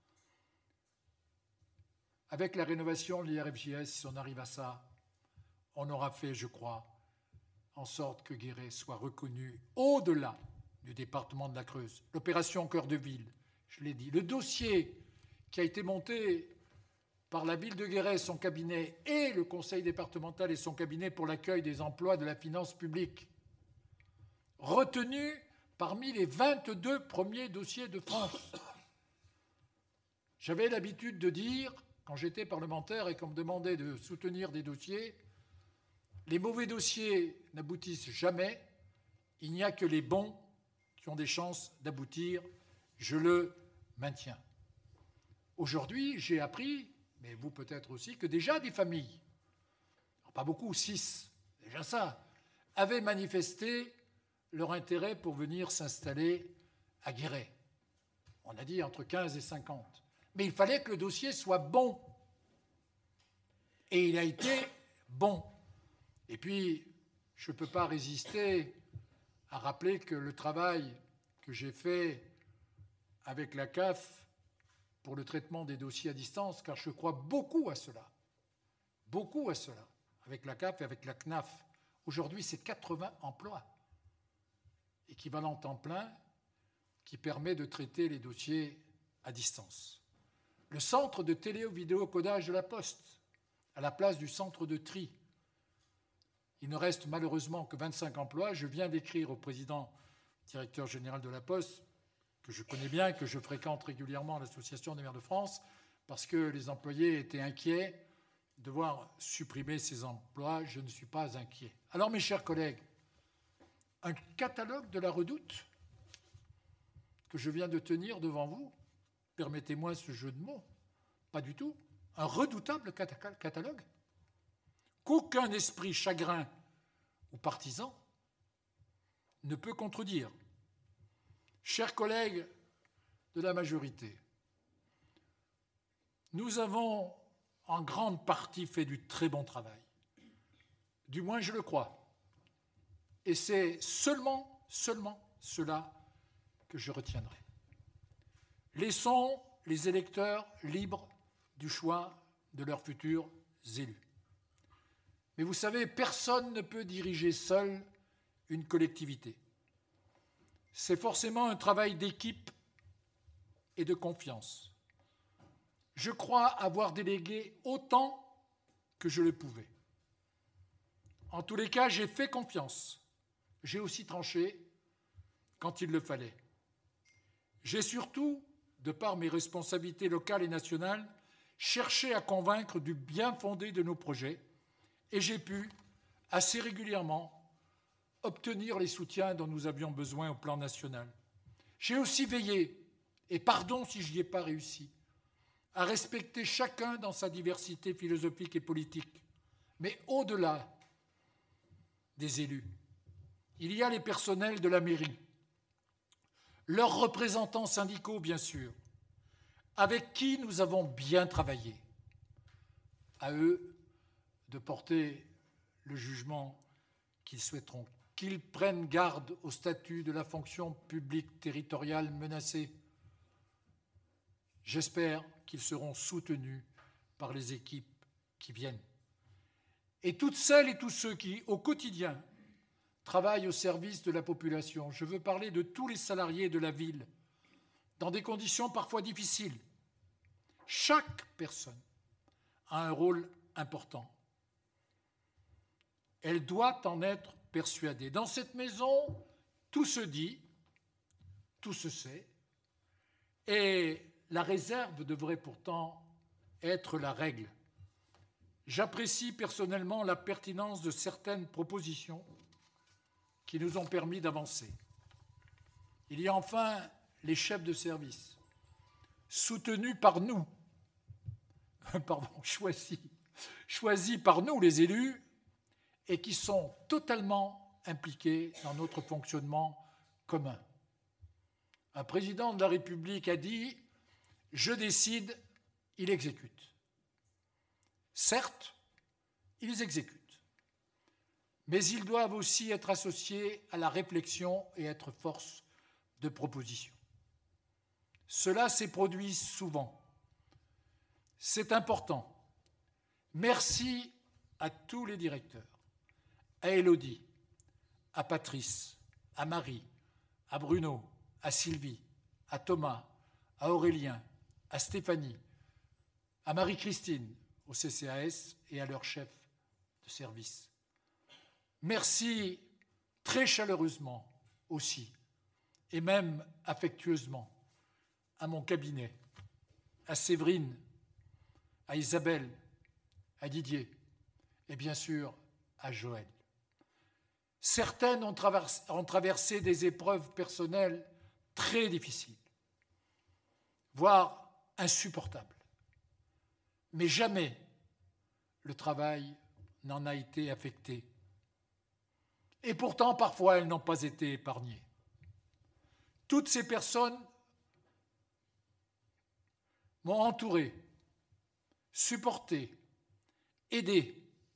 Avec la rénovation de l'I R F J S, si on arrive à ça, on aura fait, je crois, en sorte que Guéret soit reconnu au-delà du département de la Creuse. L'opération Cœur de Ville, je l'ai dit. Le dossier qui a été monté par la ville de Guéret, son cabinet, et le conseil départemental et son cabinet pour l'accueil des emplois de la finance publique, retenu parmi les vingt-deux premiers dossiers de France. J'avais l'habitude de dire, quand j'étais parlementaire et qu'on me demandait de soutenir des dossiers, les mauvais dossiers n'aboutissent jamais, il n'y a que les bons qui ont des chances d'aboutir, je le maintiens. Aujourd'hui, j'ai appris, mais vous peut-être aussi, que déjà des familles, pas beaucoup, six, déjà ça, avaient manifesté leur intérêt pour venir s'installer à Guéret. On a dit entre quinze et cinquante. Mais il fallait que le dossier soit bon. Et il a été bon. Et puis, je ne peux pas résister à rappeler que le travail que j'ai fait avec la C A F pour le traitement des dossiers à distance, car je crois beaucoup à cela, beaucoup à cela, avec la C A F et avec la C N A F. Aujourd'hui, c'est quatre-vingts emplois, équivalent temps plein, qui permet de traiter les dossiers à distance. Le centre de télé-vidéo-codage de la Poste, à la place du centre de tri. Il ne reste malheureusement que vingt-cinq emplois. Je viens d'écrire au président directeur général de la Poste, que je connais bien, que je fréquente régulièrement à l'Association des maires de France, parce que les employés étaient inquiets de voir supprimer ces emplois. Je ne suis pas inquiet. Alors, mes chers collègues, un catalogue de la Redoute que je viens de tenir devant vous, permettez-moi ce jeu de mots, pas du tout, un redoutable catalogue qu'aucun esprit chagrin ou partisan ne peut contredire. Chers collègues de la majorité, nous avons en grande partie fait du très bon travail. Du moins, je le crois. Et c'est seulement, seulement cela que je retiendrai. Laissons les électeurs libres du choix de leurs futurs élus. Mais vous savez, personne ne peut diriger seul une collectivité. C'est forcément un travail d'équipe et de confiance. Je crois avoir délégué autant que je le pouvais. En tous les cas, j'ai fait confiance. J'ai aussi tranché quand il le fallait. J'ai surtout, de par mes responsabilités locales et nationales, cherché à convaincre du bien fondé de nos projets et j'ai pu, assez régulièrement, obtenir les soutiens dont nous avions besoin au plan national. J'ai aussi veillé, et pardon si je n'y ai pas réussi, à respecter chacun dans sa diversité philosophique et politique. Mais au-delà des élus, il y a les personnels de la mairie, leurs représentants syndicaux, bien sûr, avec qui nous avons bien travaillé. À eux de porter le jugement qu'ils souhaiteront, qu'ils prennent garde au statut de la fonction publique territoriale menacée. J'espère qu'ils seront soutenus par les équipes qui viennent. Et toutes celles et tous ceux qui, au quotidien, travaillent au service de la population. Je veux parler de tous les salariés de la ville, dans des conditions parfois difficiles. Chaque personne a un rôle important. Elle doit en être persuadée. Dans cette maison, tout se dit, tout se sait, et la réserve devrait pourtant être la règle. J'apprécie personnellement la pertinence de certaines propositions qui nous ont permis d'avancer. Il y a enfin les chefs de service, soutenus par nous, pardon, choisis, choisis par nous les élus, et qui sont totalement impliqués dans notre fonctionnement commun. Un président de la République a dit « Je décide, il exécute ». Certes, ils exécutent. mais ils doivent aussi être associés à la réflexion et être force de proposition. Cela s'est produit souvent. C'est important. Merci à tous les directeurs, à Élodie, à Patrice, à Marie, à Bruno, à Sylvie, à Thomas, à Aurélien, à Stéphanie, à Marie-Christine, au C C A S et à leur chef de service. Merci très chaleureusement aussi, et même affectueusement, à mon cabinet, à Séverine, à Isabelle, à Didier et bien sûr à Joël. Certaines ont traversé, ont traversé des épreuves personnelles très difficiles, voire insupportables. Mais jamais le travail n'en a été affecté. Et pourtant, parfois, elles n'ont pas été épargnées. Toutes ces personnes m'ont entouré, supporté, aidé.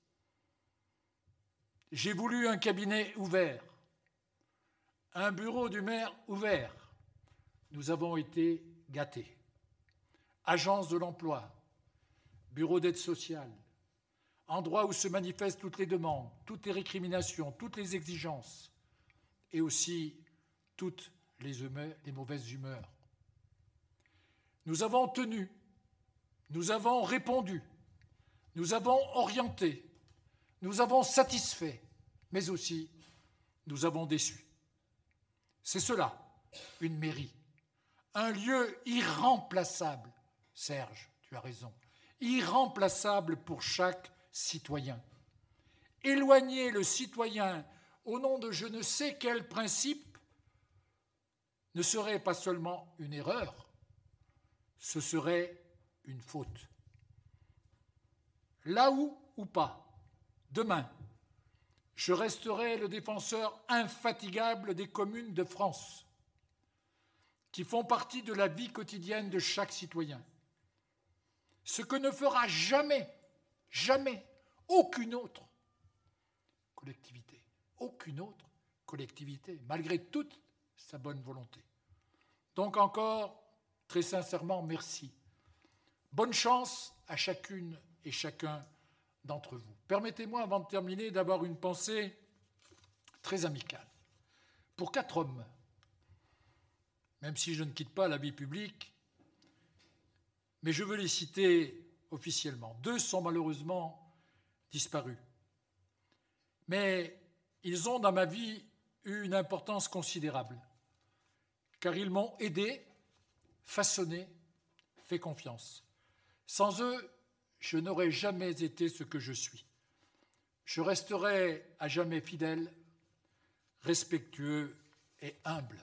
J'ai voulu un cabinet ouvert, un bureau du maire ouvert. Nous avons été gâtés. Agence de l'emploi, bureau d'aide sociale, endroit où se manifestent toutes les demandes, toutes les récriminations, toutes les exigences, et aussi toutes les, humeurs, les mauvaises humeurs. Nous avons tenu, nous avons répondu, nous avons orienté, nous avons satisfait, mais aussi nous avons déçu. C'est cela, une mairie, un lieu irremplaçable, Serge, tu as raison, irremplaçable pour chaque citoyen. Éloigner le citoyen au nom de je ne sais quel principe ne serait pas seulement une erreur, ce serait une faute. Là où ou pas, demain, je resterai le défenseur infatigable des communes de France, qui font partie de la vie quotidienne de chaque citoyen. Ce que ne fera jamais, jamais, aucune autre collectivité, aucune autre collectivité, malgré toute sa bonne volonté. Donc encore, très sincèrement, merci. Bonne chance à chacune et chacun d'entre vous. Permettez-moi, avant de terminer, d'avoir une pensée très amicale pour quatre hommes, même si je ne quitte pas la vie publique, mais je veux les citer officiellement. Deux sont malheureusement disparus. Mais ils ont dans ma vie eu une importance considérable, car ils m'ont aidé, façonné, fait confiance. Sans eux, je n'aurais jamais été ce que je suis. Je resterai à jamais fidèle, respectueux et humble.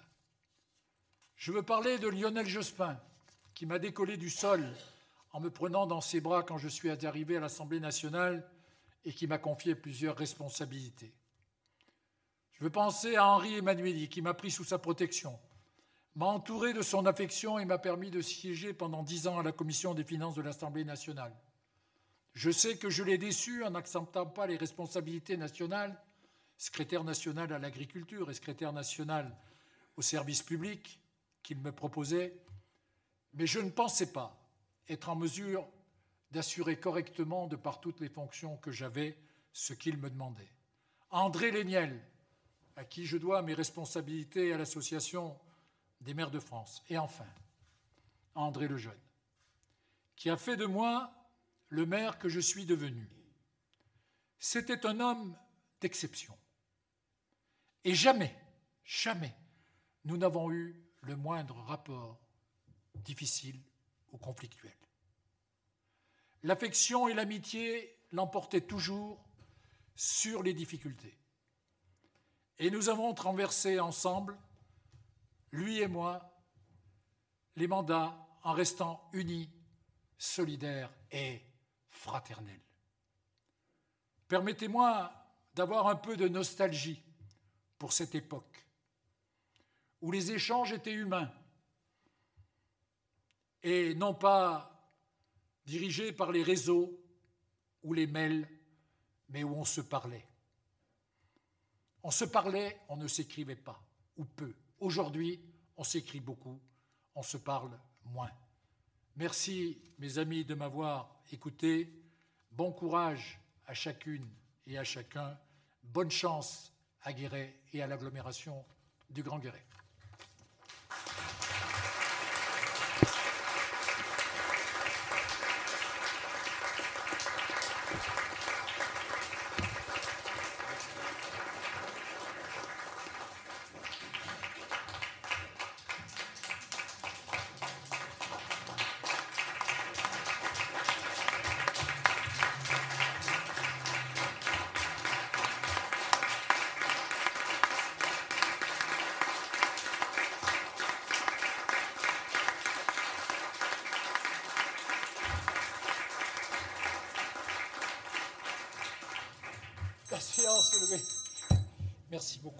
Je veux parler de Lionel Jospin, qui m'a décollé du sol en me prenant dans ses bras quand je suis arrivé à l'Assemblée nationale et qui m'a confié plusieurs responsabilités. Je veux penser à Henri Emmanuelli, qui m'a pris sous sa protection, m'a entouré de son affection et m'a permis de siéger pendant dix ans à la Commission des finances de l'Assemblée nationale. Je sais que je l'ai déçu en n'acceptant pas les responsabilités nationales, secrétaire national à l'agriculture et secrétaire national au service public qu'il me proposait, mais je ne pensais pas être en mesure d'assurer correctement, de par toutes les fonctions que j'avais, ce qu'il me demandait. André Léniel, à qui je dois mes responsabilités à l'Association des maires de France. Et enfin, André Lejeune, qui a fait de moi le maire que je suis devenu. C'était un homme d'exception. Et jamais, jamais, nous n'avons eu le moindre rapport difficile ou conflictuel. L'affection et l'amitié l'emportaient toujours sur les difficultés. Et nous avons traversé ensemble, lui et moi, les mandats en restant unis, solidaires et fraternels. Permettez-moi d'avoir un peu de nostalgie pour cette époque, où les échanges étaient humains et non pas dirigés par les réseaux ou les mails, mais où on se parlait. On se parlait, on ne s'écrivait pas, ou peu. Aujourd'hui, on s'écrit beaucoup, on se parle moins. Merci, mes amis, de m'avoir écouté. Bon courage à chacune et à chacun. Bonne chance à Guéret et à l'agglomération du Grand Guéret. La séance est levée. Merci beaucoup.